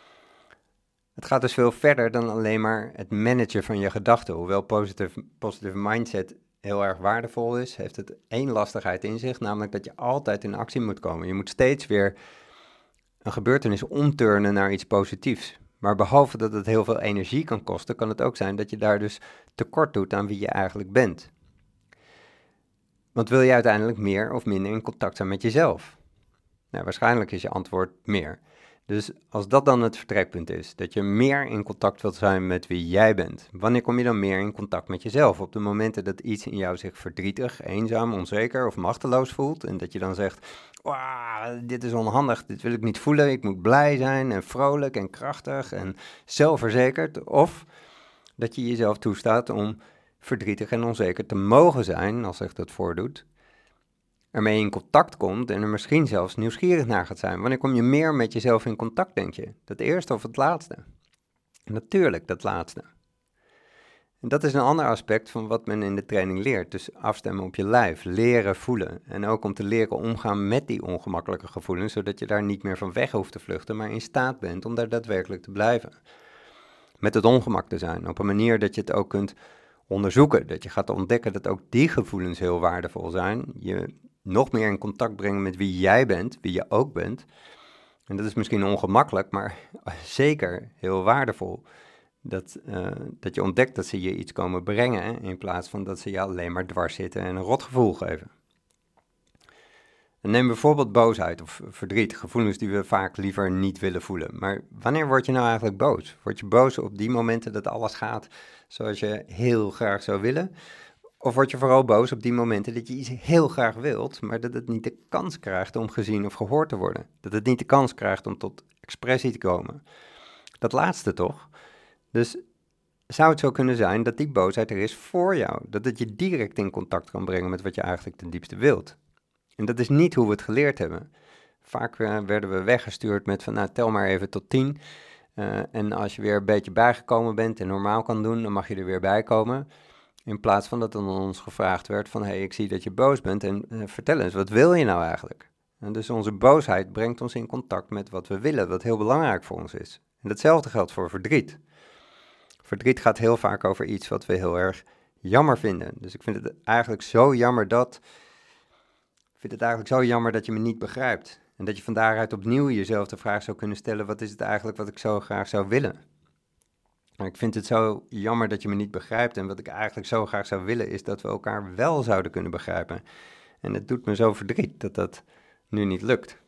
Het gaat dus veel verder dan alleen maar het managen van je gedachten. Hoewel positive, positive mindset heel erg waardevol is, heeft het één lastigheid in zich, namelijk dat je altijd in actie moet komen. Je moet steeds weer een gebeurtenis omturnen naar iets positiefs. Maar behalve dat het heel veel energie kan kosten, kan het ook zijn dat je daar dus tekort doet aan wie je eigenlijk bent. Want wil je uiteindelijk meer of minder in contact zijn met jezelf? Nou, waarschijnlijk is je antwoord meer. Dus als dat dan het vertrekpunt is, dat je meer in contact wilt zijn met wie jij bent, wanneer kom je dan meer in contact met jezelf? Op de momenten dat iets in jou zich verdrietig, eenzaam, onzeker of machteloos voelt en dat je dan zegt, "Wauw, dit is onhandig, dit wil ik niet voelen, ik moet blij zijn en vrolijk en krachtig en zelfverzekerd." Of dat je jezelf toestaat om verdrietig en onzeker te mogen zijn, als zich dat voordoet, ermee in contact komt en er misschien zelfs nieuwsgierig naar gaat zijn. Wanneer kom je meer met jezelf in contact, denk je? Dat eerste of het laatste? Natuurlijk, dat laatste. En dat is een ander aspect van wat men in de training leert. Dus afstemmen op je lijf, leren voelen. En ook om te leren omgaan met die ongemakkelijke gevoelens, zodat je daar niet meer van weg hoeft te vluchten, maar in staat bent om daar daadwerkelijk te blijven. Met het ongemak te zijn, op een manier dat je het ook kunt onderzoeken. Dat je gaat ontdekken dat ook die gevoelens heel waardevol zijn. Je nog meer in contact brengen met wie jij bent, wie je ook bent. En dat is misschien ongemakkelijk, maar zeker heel waardevol. Dat, uh, dat je ontdekt dat ze je iets komen brengen, in plaats van dat ze je alleen maar dwars zitten en een rotgevoel geven. En neem bijvoorbeeld boosheid of verdriet, gevoelens die we vaak liever niet willen voelen. Maar wanneer word je nou eigenlijk boos? Word je boos op die momenten dat alles gaat zoals je heel graag zou willen? Of word je vooral boos op die momenten dat je iets heel graag wilt, maar dat het niet de kans krijgt om gezien of gehoord te worden? Dat het niet de kans krijgt om tot expressie te komen? Dat laatste toch? Dus zou het zo kunnen zijn dat die boosheid er is voor jou? Dat het je direct in contact kan brengen met wat je eigenlijk ten diepste wilt? En dat is niet hoe we het geleerd hebben. Vaak uh, werden we weggestuurd met van, nou, tel maar even tot tien. Uh, en als je weer een beetje bijgekomen bent en normaal kan doen, dan mag je er weer bij komen. In plaats van dat dan ons gevraagd werd van, hé, hey, ik zie dat je boos bent en uh, vertel eens, wat wil je nou eigenlijk? En dus onze boosheid brengt ons in contact met wat we willen, wat heel belangrijk voor ons is. En datzelfde geldt voor verdriet. Verdriet gaat heel vaak over iets wat we heel erg jammer vinden. Dus ik vind het eigenlijk zo jammer dat... Ik vind het eigenlijk zo jammer dat je me niet begrijpt. En dat je van daaruit opnieuw jezelf de vraag zou kunnen stellen, wat is het eigenlijk wat ik zo graag zou willen? Ik vind het zo jammer dat je me niet begrijpt en wat ik eigenlijk zo graag zou willen is dat we elkaar wel zouden kunnen begrijpen. En het doet me zo verdriet dat dat nu niet lukt.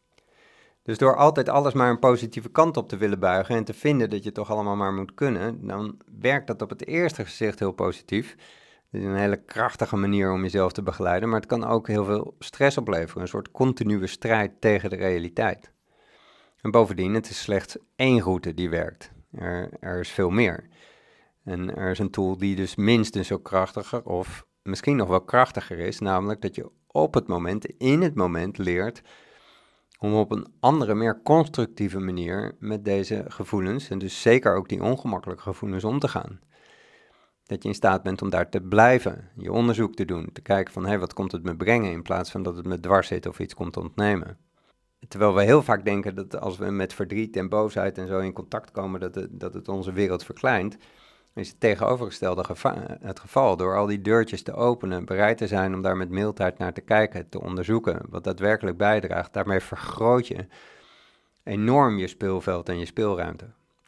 Dus door altijd alles maar een positieve kant op te willen buigen en te vinden dat je het toch allemaal maar moet kunnen, dan werkt dat op het eerste gezicht heel positief. Het is een hele krachtige manier om jezelf te begeleiden, maar het kan ook heel veel stress opleveren, een soort continue strijd tegen de realiteit. En bovendien, het is slechts één route die werkt. Er, er is veel meer. En er is een tool die dus minstens zo krachtiger of misschien nog wel krachtiger is, namelijk dat je op het moment, in het moment leert om op een andere, meer constructieve manier met deze gevoelens, en dus zeker ook die ongemakkelijke gevoelens, om te gaan. Dat je in staat bent om daar te blijven, je onderzoek te doen, te kijken van, hé, hey, wat komt het me brengen, in plaats van dat het me dwars zit of iets komt ontnemen. Terwijl we heel vaak denken dat als we met verdriet en boosheid en zo in contact komen, dat het, dat het onze wereld verkleint, is het tegenovergestelde geva- het geval. Door al die deurtjes te openen, bereid te zijn om daar met mildheid naar te kijken, te onderzoeken, wat daadwerkelijk bijdraagt, daarmee vergroot je enorm je speelveld en je speelruimte.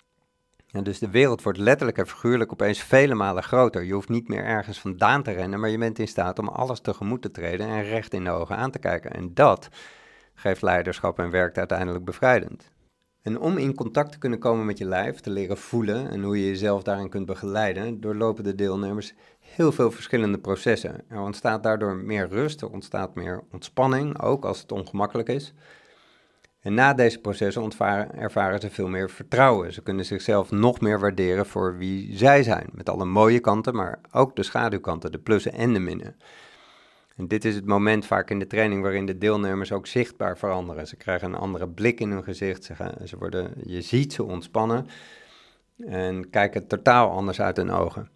En dus de wereld wordt letterlijk en figuurlijk opeens vele malen groter. Je hoeft niet meer ergens vandaan te rennen, maar je bent in staat om alles tegemoet te treden en recht in de ogen aan te kijken. En dat geeft leiderschap en werkt uiteindelijk bevrijdend. En om in contact te kunnen komen met je lijf, te leren voelen en hoe je jezelf daarin kunt begeleiden, doorlopen de deelnemers heel veel verschillende processen. Er ontstaat daardoor meer rust, er ontstaat meer ontspanning, ook als het ongemakkelijk is. En na deze processen ontvaren, ervaren ze veel meer vertrouwen. Ze kunnen zichzelf nog meer waarderen voor wie zij zijn, met alle mooie kanten, maar ook de schaduwkanten, de plussen en de minnen. En dit is het moment vaak in de training waarin de deelnemers ook zichtbaar veranderen. Ze krijgen een andere blik in hun gezicht, ze gaan, ze worden, je ziet ze ontspannen en kijken totaal anders uit hun ogen.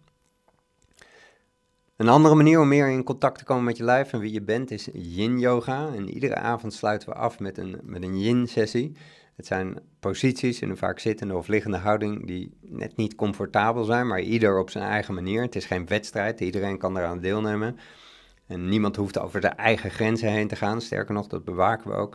Een andere manier om meer in contact te komen met je lijf en wie je bent is yin yoga. En iedere avond sluiten we af met een, met een yin sessie. Het zijn posities in een vaak zittende of liggende houding die net niet comfortabel zijn, maar ieder op zijn eigen manier. Het is geen wedstrijd, iedereen kan eraan deelnemen. En niemand hoeft over zijn eigen grenzen heen te gaan, sterker nog, dat bewaken we ook.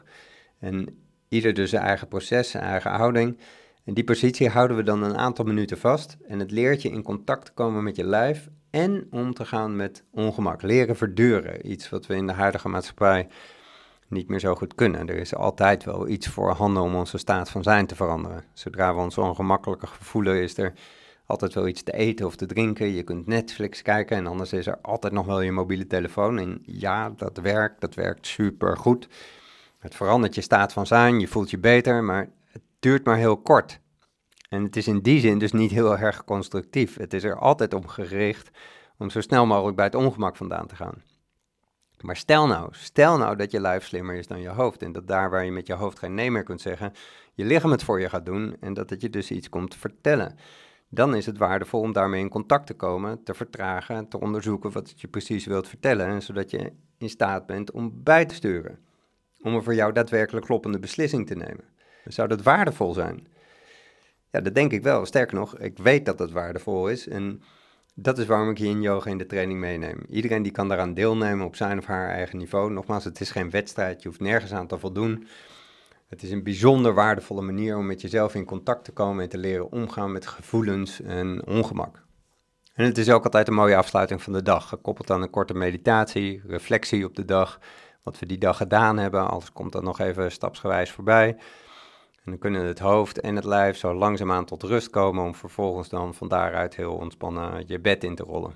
En ieder dus zijn eigen proces, zijn eigen houding. En die positie houden we dan een aantal minuten vast. En het leert je in contact te komen met je lijf en om te gaan met ongemak. Leren verduren, iets wat we in de huidige maatschappij niet meer zo goed kunnen. Er is altijd wel iets voorhanden om onze staat van zijn te veranderen. Zodra we ons ongemakkelijker voelen, is er altijd wel iets te eten of te drinken. Je kunt Netflix kijken en anders is er altijd nog wel je mobiele telefoon. En ja, dat werkt, dat werkt supergoed. Het verandert je staat van zijn, je voelt je beter, maar het duurt maar heel kort. En het is in die zin dus niet heel erg constructief. Het is er altijd op gericht om zo snel mogelijk bij het ongemak vandaan te gaan. Maar stel nou, stel nou dat je lijf slimmer is dan je hoofd en dat daar waar je met je hoofd geen nee meer kunt zeggen, je lichaam het voor je gaat doen en dat het je dus iets komt vertellen. Dan is het waardevol om daarmee in contact te komen, te vertragen, te onderzoeken wat het je precies wilt vertellen, zodat je in staat bent om bij te sturen. Om een voor jou daadwerkelijk kloppende beslissing te nemen. Zou dat waardevol zijn? Ja, dat denk ik wel. Sterker nog, ik weet dat dat waardevol is en dat is waarom ik yin yoga in de training meeneem. Iedereen die kan daaraan deelnemen op zijn of haar eigen niveau. Nogmaals, het is geen wedstrijd, je hoeft nergens aan te voldoen. Het is een bijzonder waardevolle manier om met jezelf in contact te komen en te leren omgaan met gevoelens en ongemak. En het is ook altijd een mooie afsluiting van de dag, gekoppeld aan een korte meditatie, reflectie op de dag, wat we die dag gedaan hebben, alles komt dan nog even stapsgewijs voorbij. En dan kunnen het hoofd en het lijf zo langzaamaan tot rust komen om vervolgens dan van daaruit heel ontspannen je bed in te rollen.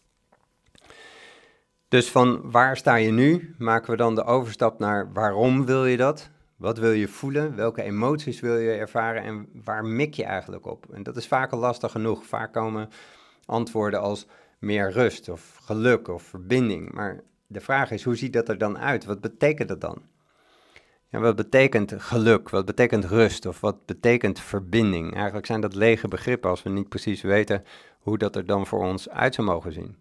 Dus van waar sta je nu, maken we dan de overstap naar waarom wil je dat? Wat wil je voelen? Welke emoties wil je ervaren en waar mik je eigenlijk op? En dat is vaak al lastig genoeg. Vaak komen antwoorden als meer rust of geluk of verbinding. Maar de vraag is, hoe ziet dat er dan uit? Wat betekent dat dan? Ja, wat betekent geluk? Wat betekent rust? Of wat betekent verbinding? Eigenlijk zijn dat lege begrippen als we niet precies weten hoe dat er dan voor ons uit zou mogen zien.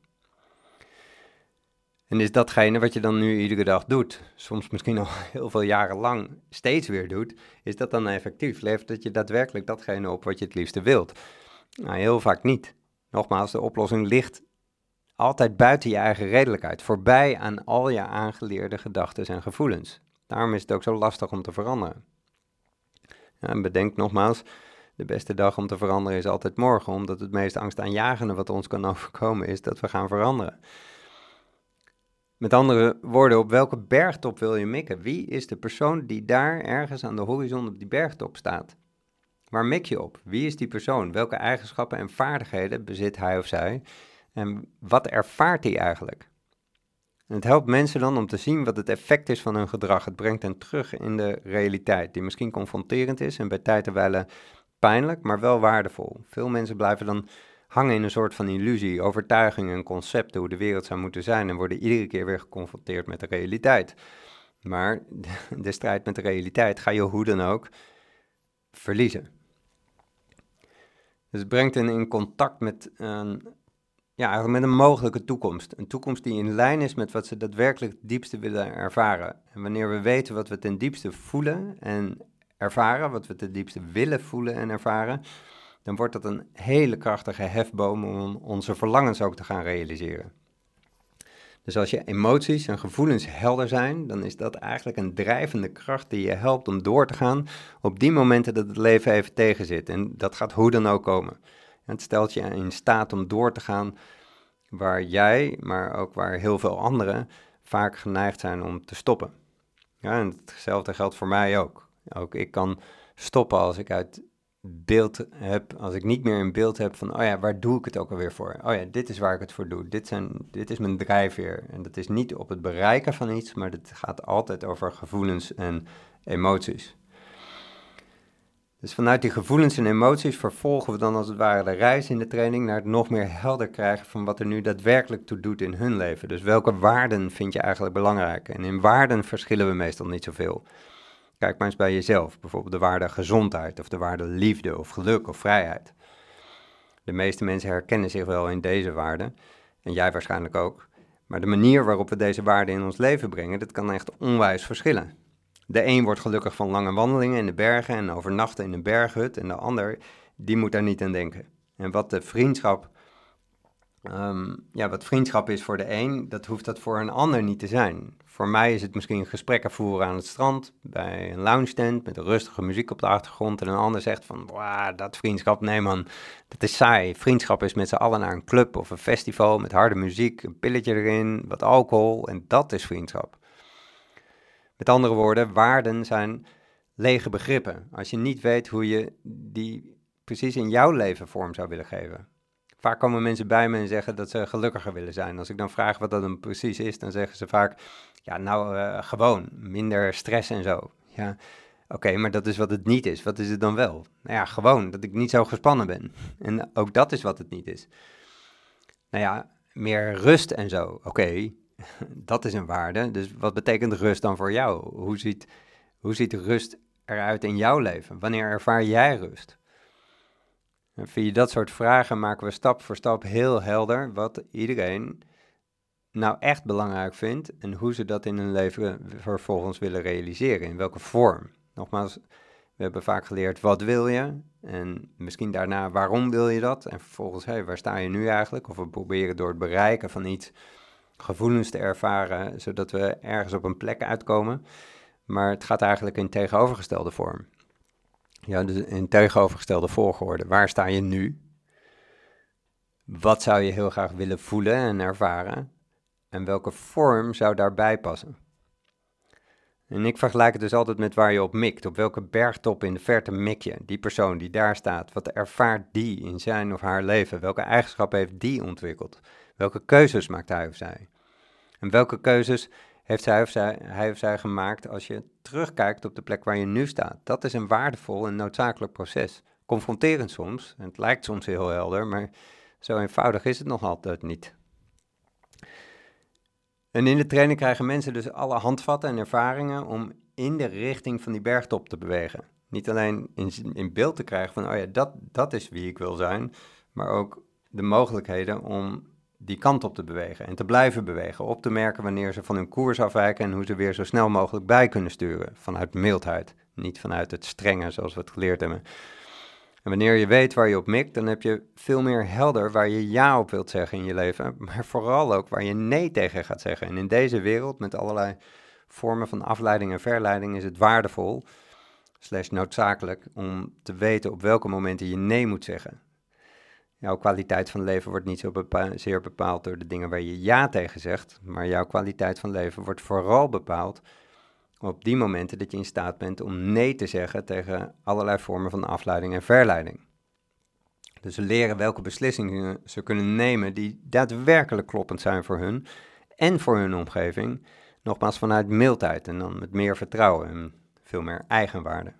En is datgene wat je dan nu iedere dag doet, soms misschien al heel veel jaren lang steeds weer doet, is dat dan effectief? Levert dat je daadwerkelijk datgene op wat je het liefste wilt? Nou, heel vaak niet. Nogmaals, de oplossing ligt altijd buiten je eigen redelijkheid, voorbij aan al je aangeleerde gedachten en gevoelens. Daarom is het ook zo lastig om te veranderen. Ja, en bedenk nogmaals, de beste dag om te veranderen is altijd morgen, omdat het meest angstaanjagende wat ons kan overkomen is dat we gaan veranderen. Met andere woorden, op welke bergtop wil je mikken? Wie is de persoon die daar ergens aan de horizon op die bergtop staat? Waar mik je op? Wie is die persoon? Welke eigenschappen en vaardigheden bezit hij of zij? En wat ervaart hij eigenlijk? En het helpt mensen dan om te zien wat het effect is van hun gedrag. Het brengt hen terug in de realiteit, die misschien confronterend is en bij tijd en wijle pijnlijk, maar wel waardevol. Veel mensen blijven dan hangen in een soort van illusie, overtuigingen en concepten hoe de wereld zou moeten zijn en worden iedere keer weer geconfronteerd met de realiteit. Maar de strijd met de realiteit ga je hoe dan ook verliezen. Dus het brengt hen in contact met een, ja, eigenlijk met een mogelijke toekomst. Een toekomst die in lijn is met wat ze daadwerkelijk het diepste willen ervaren. En wanneer we weten wat we ten diepste voelen en ervaren, wat we ten diepste willen voelen en ervaren, dan wordt dat een hele krachtige hefboom om onze verlangens ook te gaan realiseren. Dus als je emoties en gevoelens helder zijn, dan is dat eigenlijk een drijvende kracht die je helpt om door te gaan op die momenten dat het leven even tegenzit. En dat gaat hoe dan ook komen. En het stelt je in staat om door te gaan waar jij, maar ook waar heel veel anderen vaak geneigd zijn om te stoppen. Ja, en hetzelfde geldt voor mij ook. Ook ik kan stoppen als ik uit beeld heb, als ik niet meer in beeld heb van, oh ja, waar doe ik het ook alweer voor? Oh ja, dit is waar ik het voor doe. Dit, zijn, dit is mijn drijfveer. En dat is niet op het bereiken van iets, maar het gaat altijd over gevoelens en emoties. Dus vanuit die gevoelens en emoties vervolgen we dan als het ware de reis in de training naar het nog meer helder krijgen van wat er nu daadwerkelijk toe doet in hun leven. Dus welke waarden vind je eigenlijk belangrijk? En in waarden verschillen we meestal niet zoveel. Kijk maar eens bij jezelf, bijvoorbeeld de waarde gezondheid of de waarde liefde of geluk of vrijheid. De meeste mensen herkennen zich wel in deze waarden, en jij waarschijnlijk ook. Maar de manier waarop we deze waarden in ons leven brengen, dat kan echt onwijs verschillen. De een wordt gelukkig van lange wandelingen in de bergen en overnachten in een berghut, en de ander, die moet daar niet aan denken. En wat de vriendschap, um, ja, wat vriendschap is voor de een, dat hoeft dat voor een ander niet te zijn. Voor mij is het misschien gesprekken voeren aan het strand, bij een lounge tent, met een rustige muziek op de achtergrond, en een ander zegt van, wauw, dat vriendschap, nee man, dat is saai. Vriendschap is met z'n allen naar een club of een festival met harde muziek, een pilletje erin, wat alcohol, en dat is vriendschap. Met andere woorden, waarden zijn lege begrippen. Als je niet weet hoe je die precies in jouw leven vorm zou willen geven. Vaak komen mensen bij me en zeggen dat ze gelukkiger willen zijn. Als ik dan vraag wat dat dan precies is, dan zeggen ze vaak, ja nou uh, gewoon, minder stress en zo. Ja, oké, okay, maar dat is wat het niet is. Wat is het dan wel? Nou ja, gewoon, dat ik niet zo gespannen ben. En ook dat is wat het niet is. Nou ja, meer rust en zo, oké. Okay. Dat is een waarde, dus wat betekent rust dan voor jou? Hoe ziet, hoe ziet rust eruit in jouw leven? Wanneer ervaar jij rust? En via dat soort vragen maken we stap voor stap heel helder wat iedereen nou echt belangrijk vindt en hoe ze dat in hun leven vervolgens willen realiseren, in welke vorm. Nogmaals, we hebben vaak geleerd wat wil je en misschien daarna waarom wil je dat en vervolgens hey, waar sta je nu eigenlijk? Of we proberen door het bereiken van iets gevoelens te ervaren, zodat we ergens op een plek uitkomen. Maar het gaat eigenlijk in tegenovergestelde vorm. Ja, dus in tegenovergestelde volgorde. Waar sta je nu? Wat zou je heel graag willen voelen en ervaren? En welke vorm zou daarbij passen? En ik vergelijk het dus altijd met waar je op mikt. Op welke bergtop in de verte mik je? Die persoon die daar staat, wat ervaart die in zijn of haar leven? Welke eigenschappen heeft die ontwikkeld? Welke keuzes maakt hij of zij? En welke keuzes heeft hij of zij, hij of zij gemaakt als je terugkijkt op de plek waar je nu staat? Dat is een waardevol en noodzakelijk proces. Confronterend soms, en het lijkt soms heel helder, maar zo eenvoudig is het nog altijd niet. En in de training krijgen mensen dus alle handvatten en ervaringen om in de richting van die bergtop te bewegen. Niet alleen in, in beeld te krijgen van, oh ja, dat, dat is wie ik wil zijn, maar ook de mogelijkheden om die kant op te bewegen en te blijven bewegen. Op te merken wanneer ze van hun koers afwijken en hoe ze weer zo snel mogelijk bij kunnen sturen. Vanuit mildheid, niet vanuit het strenge zoals we het geleerd hebben. En wanneer je weet waar je op mikt, dan heb je veel meer helder waar je ja op wilt zeggen in je leven. Maar vooral ook waar je nee tegen gaat zeggen. En in deze wereld met allerlei vormen van afleiding en verleiding is het waardevol, slash noodzakelijk, om te weten op welke momenten je nee moet zeggen. Jouw kwaliteit van leven wordt niet zo bepa- zeer bepaald door de dingen waar je ja tegen zegt, maar jouw kwaliteit van leven wordt vooral bepaald op die momenten dat je in staat bent om nee te zeggen tegen allerlei vormen van afleiding en verleiding. Dus ze leren welke beslissingen ze kunnen nemen die daadwerkelijk kloppend zijn voor hun en voor hun omgeving, nogmaals vanuit mildheid en dan met meer vertrouwen en veel meer eigenwaarde.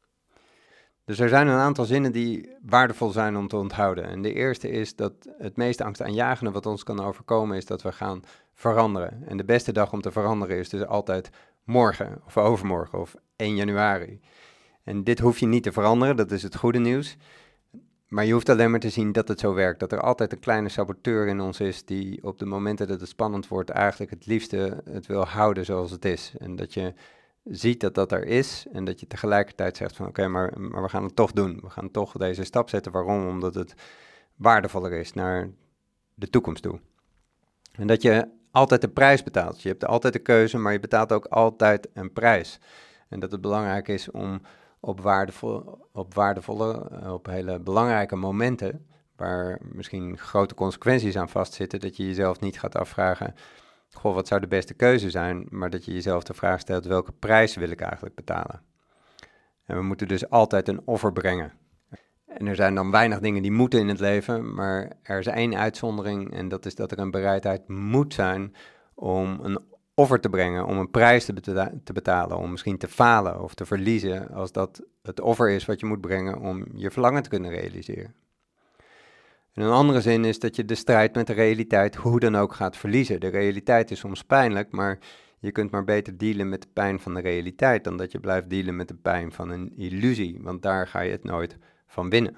Dus er zijn een aantal zinnen die waardevol zijn om te onthouden. En de eerste is dat het meest angstaanjagende wat ons kan overkomen is dat we gaan veranderen. En de beste dag om te veranderen is dus altijd morgen of overmorgen of één januari. En dit hoef je niet te veranderen, dat is het goede nieuws. Maar je hoeft alleen maar te zien dat het zo werkt. Dat er altijd een kleine saboteur in ons is die op de momenten dat het spannend wordt eigenlijk het liefste het wil houden zoals het is. En dat je ziet dat dat er is en dat je tegelijkertijd zegt van oké, okay, maar, maar we gaan het toch doen. We gaan toch deze stap zetten. Waarom? Omdat het waardevoller is naar de toekomst toe. En dat je altijd de prijs betaalt. Je hebt altijd de keuze, maar je betaalt ook altijd een prijs. En dat het belangrijk is om op, waardevol, op waardevolle, op hele belangrijke momenten, waar misschien grote consequenties aan vastzitten, dat je jezelf niet gaat afvragen, goh, wat zou de beste keuze zijn, maar dat je jezelf de vraag stelt, welke prijs wil ik eigenlijk betalen? En we moeten dus altijd een offer brengen. En er zijn dan weinig dingen die moeten in het leven, maar er is één uitzondering en dat is dat er een bereidheid moet zijn om een offer te brengen, om een prijs te, beta- te betalen, om misschien te falen of te verliezen, als dat het offer is wat je moet brengen om je verlangen te kunnen realiseren. En een andere zin is dat je de strijd met de realiteit hoe dan ook gaat verliezen. De realiteit is soms pijnlijk, maar je kunt maar beter dealen met de pijn van de realiteit dan dat je blijft dealen met de pijn van een illusie, want daar ga je het nooit van winnen.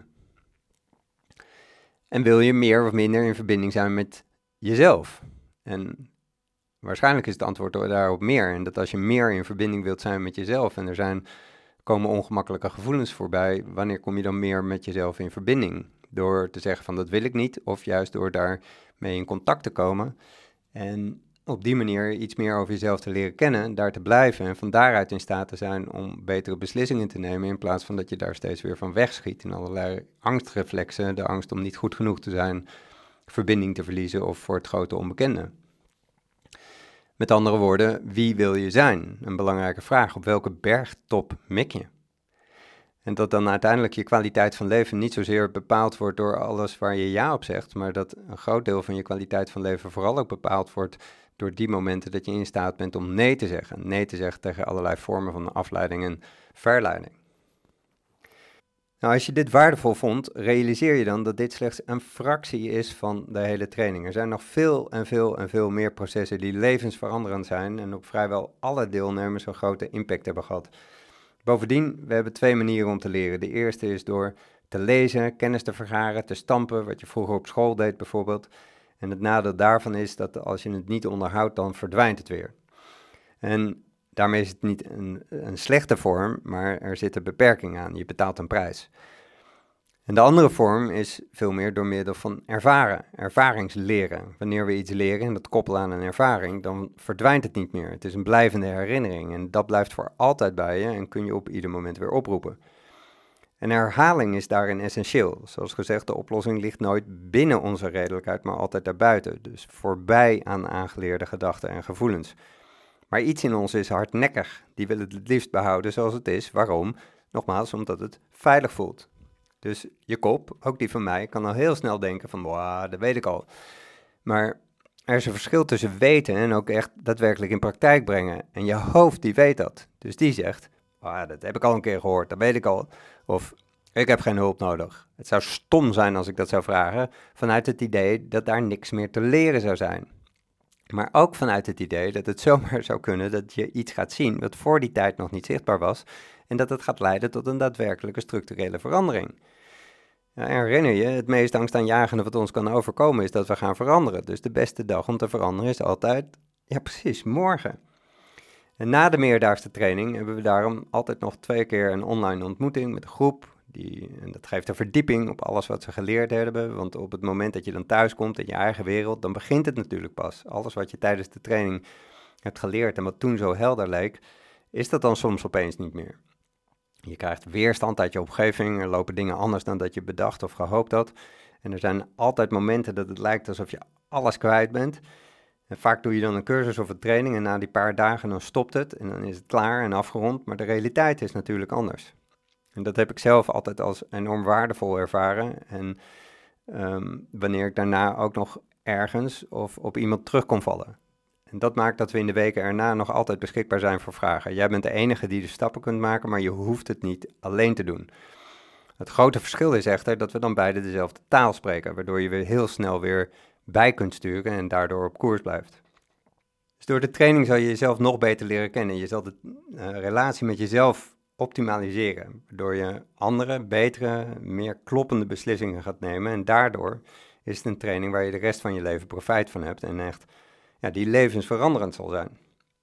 En wil je meer of minder in verbinding zijn met jezelf? En waarschijnlijk is het antwoord daarop meer. En dat als je meer in verbinding wilt zijn met jezelf en er zijn, komen ongemakkelijke gevoelens voorbij, wanneer kom je dan meer met jezelf in verbinding? Door te zeggen van dat wil ik niet, of juist door daarmee in contact te komen en op die manier iets meer over jezelf te leren kennen, daar te blijven en van daaruit in staat te zijn om betere beslissingen te nemen in plaats van dat je daar steeds weer van wegschiet in allerlei angstreflexen, de angst om niet goed genoeg te zijn, verbinding te verliezen of voor het grote onbekende. Met andere woorden, wie wil je zijn? Een belangrijke vraag. Op welke bergtop mik je? En dat dan uiteindelijk je kwaliteit van leven niet zozeer bepaald wordt door alles waar je ja op zegt, maar dat een groot deel van je kwaliteit van leven vooral ook bepaald wordt door die momenten dat je in staat bent om nee te zeggen. Nee te zeggen tegen allerlei vormen van afleiding en verleiding. Nou, als je dit waardevol vond, realiseer je dan dat dit slechts een fractie is van de hele training. Er zijn nog veel en veel en veel meer processen die levensveranderend zijn en op vrijwel alle deelnemers een grote impact hebben gehad. Bovendien, we hebben twee manieren om te leren. De eerste is door te lezen, kennis te vergaren, te stampen, wat je vroeger op school deed bijvoorbeeld. En het nadeel daarvan is dat als je het niet onderhoudt, dan verdwijnt het weer. En daarmee is het niet een, een slechte vorm, maar er zit een beperking aan. Je betaalt een prijs. En de andere vorm is veel meer door middel van ervaren, ervaringsleren. Wanneer we iets leren en dat koppelen aan een ervaring, dan verdwijnt het niet meer. Het is een blijvende herinnering en dat blijft voor altijd bij je en kun je op ieder moment weer oproepen. En herhaling is daarin essentieel. Zoals gezegd, de oplossing ligt nooit binnen onze redelijkheid, maar altijd daarbuiten. Dus voorbij aan aangeleerde gedachten en gevoelens. Maar iets in ons is hardnekkig. Die wil het het liefst behouden zoals het is. Waarom? Nogmaals, omdat het veilig voelt. Dus je kop, ook die van mij, kan al heel snel denken van, wow, dat weet ik al. Maar er is een verschil tussen weten en ook echt daadwerkelijk in praktijk brengen. En je hoofd, die weet dat. Dus die zegt, wow, dat heb ik al een keer gehoord, dat weet ik al. Of, ik heb geen hulp nodig. Het zou stom zijn als ik dat zou vragen, vanuit het idee dat daar niks meer te leren zou zijn. Maar ook vanuit het idee dat het zomaar zou kunnen dat je iets gaat zien wat voor die tijd nog niet zichtbaar was en dat het gaat leiden tot een daadwerkelijke structurele verandering. Ja, herinner je, het meest angstaanjagende wat ons kan overkomen is dat we gaan veranderen. Dus de beste dag om te veranderen is altijd, ja precies, morgen. En na de meerdaagse training hebben we daarom altijd nog twee keer een online ontmoeting met een groep. Die, en dat geeft een verdieping op alles wat ze geleerd hebben. Want op het moment dat je dan thuis komt in je eigen wereld, dan begint het natuurlijk pas. Alles wat je tijdens de training hebt geleerd en wat toen zo helder leek, is dat dan soms opeens niet meer. Je krijgt weerstand uit je omgeving, er lopen dingen anders dan dat je bedacht of gehoopt had. En er zijn altijd momenten dat het lijkt alsof je alles kwijt bent. En vaak doe je dan een cursus of een training en na die paar dagen dan stopt het en dan is het klaar en afgerond. Maar de realiteit is natuurlijk anders. En dat heb ik zelf altijd als enorm waardevol ervaren. En um, wanneer ik daarna ook nog ergens of op iemand terug kon vallen. En dat maakt dat we in de weken erna nog altijd beschikbaar zijn voor vragen. Jij bent de enige die de stappen kunt maken, maar je hoeft het niet alleen te doen. Het grote verschil is echter dat we dan beide dezelfde taal spreken, waardoor je weer heel snel weer bij kunt sturen en daardoor op koers blijft. Dus door de training zal je jezelf nog beter leren kennen. Je zal de uh, relatie met jezelf optimaliseren, waardoor je andere, betere, meer kloppende beslissingen gaat nemen. En daardoor is het een training waar je de rest van je leven profijt van hebt en echt ja, die levensveranderend zal zijn.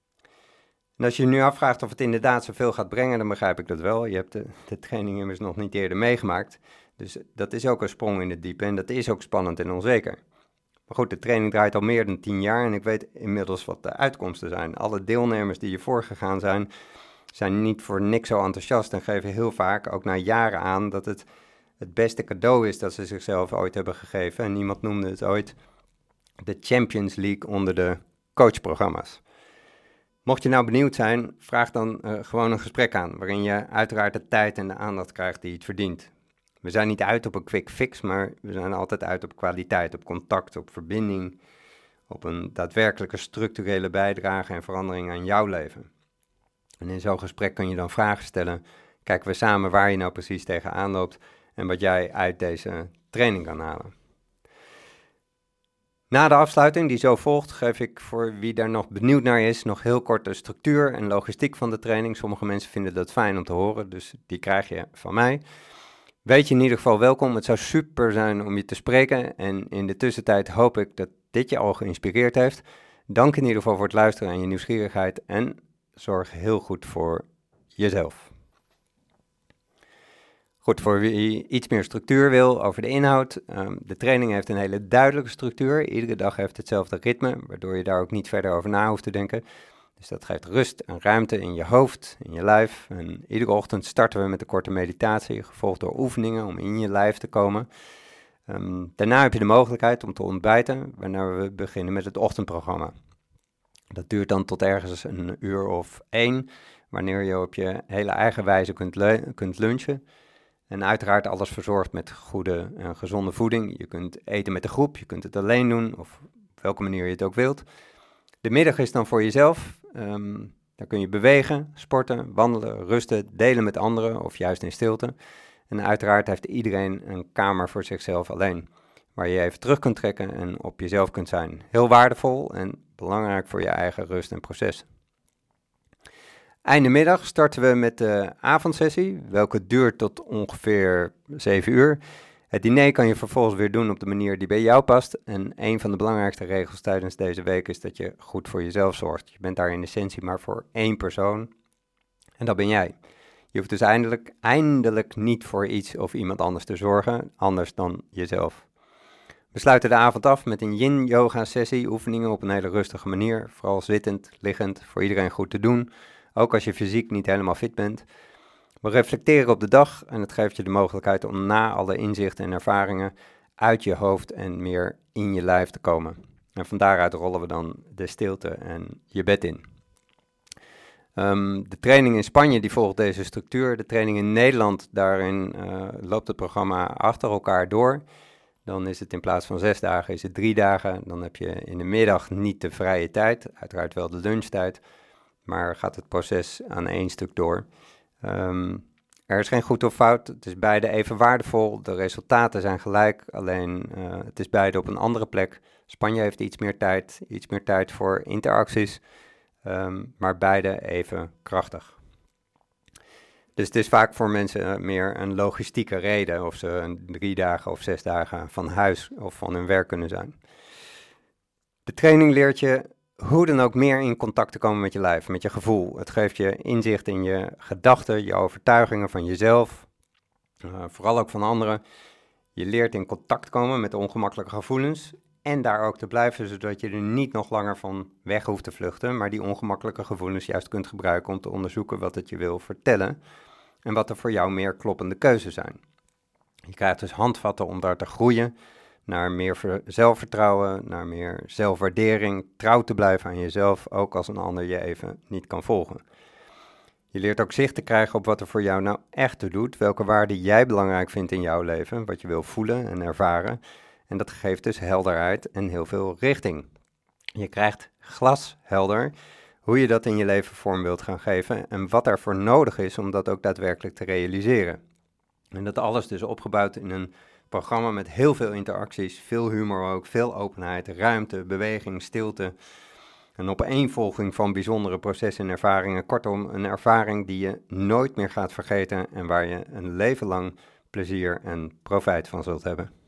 En als je je nu afvraagt of het inderdaad zoveel gaat brengen, dan begrijp ik dat wel. Je hebt de, de training immers nog niet eerder meegemaakt. Dus dat is ook een sprong in het diepe en dat is ook spannend en onzeker. Maar goed, de training draait al meer dan tien jaar en ik weet inmiddels wat de uitkomsten zijn. Alle deelnemers die hiervoor gegaan zijn, zijn niet voor niks zo enthousiast en geven heel vaak ook na jaren aan dat het het beste cadeau is dat ze zichzelf ooit hebben gegeven. En iemand noemde het ooit de Champions League onder de coachprogramma's. Mocht je nou benieuwd zijn, vraag dan uh, gewoon een gesprek aan, waarin je uiteraard de tijd en de aandacht krijgt die het verdient. We zijn niet uit op een quick fix, maar we zijn altijd uit op kwaliteit, op contact, op verbinding, op een daadwerkelijke structurele bijdrage en verandering aan jouw leven. En in zo'n gesprek kun je dan vragen stellen, kijken we samen waar je nou precies tegenaan loopt en wat jij uit deze training kan halen. Na de afsluiting die zo volgt, geef ik voor wie daar nog benieuwd naar is, nog heel kort de structuur en logistiek van de training. Sommige mensen vinden dat fijn om te horen, dus die krijg je van mij. Weet je in ieder geval welkom, het zou super zijn om je te spreken en in de tussentijd hoop ik dat dit je al geïnspireerd heeft. Dank in ieder geval voor het luisteren en je nieuwsgierigheid en zorg heel goed voor jezelf. Goed, voor wie iets meer structuur wil over de inhoud. Um, de training heeft een hele duidelijke structuur. Iedere dag heeft hetzelfde ritme, waardoor je daar ook niet verder over na hoeft te denken. Dus dat geeft rust en ruimte in je hoofd, in je lijf. En iedere ochtend starten we met een korte meditatie, gevolgd door oefeningen om in je lijf te komen. Um, daarna heb je de mogelijkheid om te ontbijten, waarna we beginnen met het ochtendprogramma. Dat duurt dan tot ergens een uur of één, wanneer je op je hele eigen wijze kunt, le- kunt lunchen. En uiteraard alles verzorgd met goede en gezonde voeding. Je kunt eten met de groep, je kunt het alleen doen, of op welke manier je het ook wilt. De middag is dan voor jezelf. Um, daar kun je bewegen, sporten, wandelen, rusten, delen met anderen of juist in stilte. En uiteraard heeft iedereen een kamer voor zichzelf alleen, waar je even terug kunt trekken en op jezelf kunt zijn. Heel waardevol en belangrijk voor je eigen rust en proces. Einde middag starten we met de avondsessie, welke duurt tot ongeveer zeven uur. Het diner kan je vervolgens weer doen op de manier die bij jou past. En een van de belangrijkste regels tijdens deze week is dat je goed voor jezelf zorgt. Je bent daar in essentie maar voor één persoon en dat ben jij. Je hoeft dus eindelijk, eindelijk niet voor iets of iemand anders te zorgen, anders dan jezelf. We sluiten de avond af met een yin-yoga sessie, oefeningen op een hele rustige manier. Vooral zittend, liggend, voor iedereen goed te doen. Ook als je fysiek niet helemaal fit bent. We reflecteren op de dag en het geeft je de mogelijkheid om na alle inzichten en ervaringen uit je hoofd en meer in je lijf te komen. En van daaruit rollen we dan de stilte en je bed in. Um, de training in Spanje die volgt deze structuur. De training in Nederland, daarin uh, loopt het programma achter elkaar door. Dan is het in plaats van zes dagen, is het drie dagen. Dan heb je in de middag niet de vrije tijd, uiteraard wel de lunchtijd. Maar gaat het proces aan één stuk door. Um, er is geen goed of fout, het is beide even waardevol. De resultaten zijn gelijk, alleen uh, het is beide op een andere plek. Spanje heeft iets meer tijd, iets meer tijd voor interacties, um, maar beide even krachtig. Dus het is vaak voor mensen meer een logistieke reden of ze drie dagen of zes dagen van huis of van hun werk kunnen zijn. De training leert je hoe dan ook meer in contact te komen met je lijf, met je gevoel. Het geeft je inzicht in je gedachten, je overtuigingen van jezelf, uh, vooral ook van anderen. Je leert in contact komen met de ongemakkelijke gevoelens en daar ook te blijven, zodat je er niet nog langer van weg hoeft te vluchten, maar die ongemakkelijke gevoelens juist kunt gebruiken om te onderzoeken wat het je wil vertellen en wat er voor jou meer kloppende keuzes zijn. Je krijgt dus handvatten om daar te groeien, naar meer zelfvertrouwen, naar meer zelfwaardering, trouw te blijven aan jezelf, ook als een ander je even niet kan volgen. Je leert ook zicht te krijgen op wat er voor jou nou echt toe doet, welke waarden jij belangrijk vindt in jouw leven, wat je wil voelen en ervaren. En dat geeft dus helderheid en heel veel richting. Je krijgt glashelder hoe je dat in je leven vorm wilt gaan geven en wat ervoor nodig is om dat ook daadwerkelijk te realiseren. En dat alles dus opgebouwd in een programma met heel veel interacties, veel humor ook, veel openheid, ruimte, beweging, stilte. Een opeenvolging van bijzondere processen en ervaringen. Kortom, een ervaring die je nooit meer gaat vergeten en waar je een leven lang plezier en profijt van zult hebben.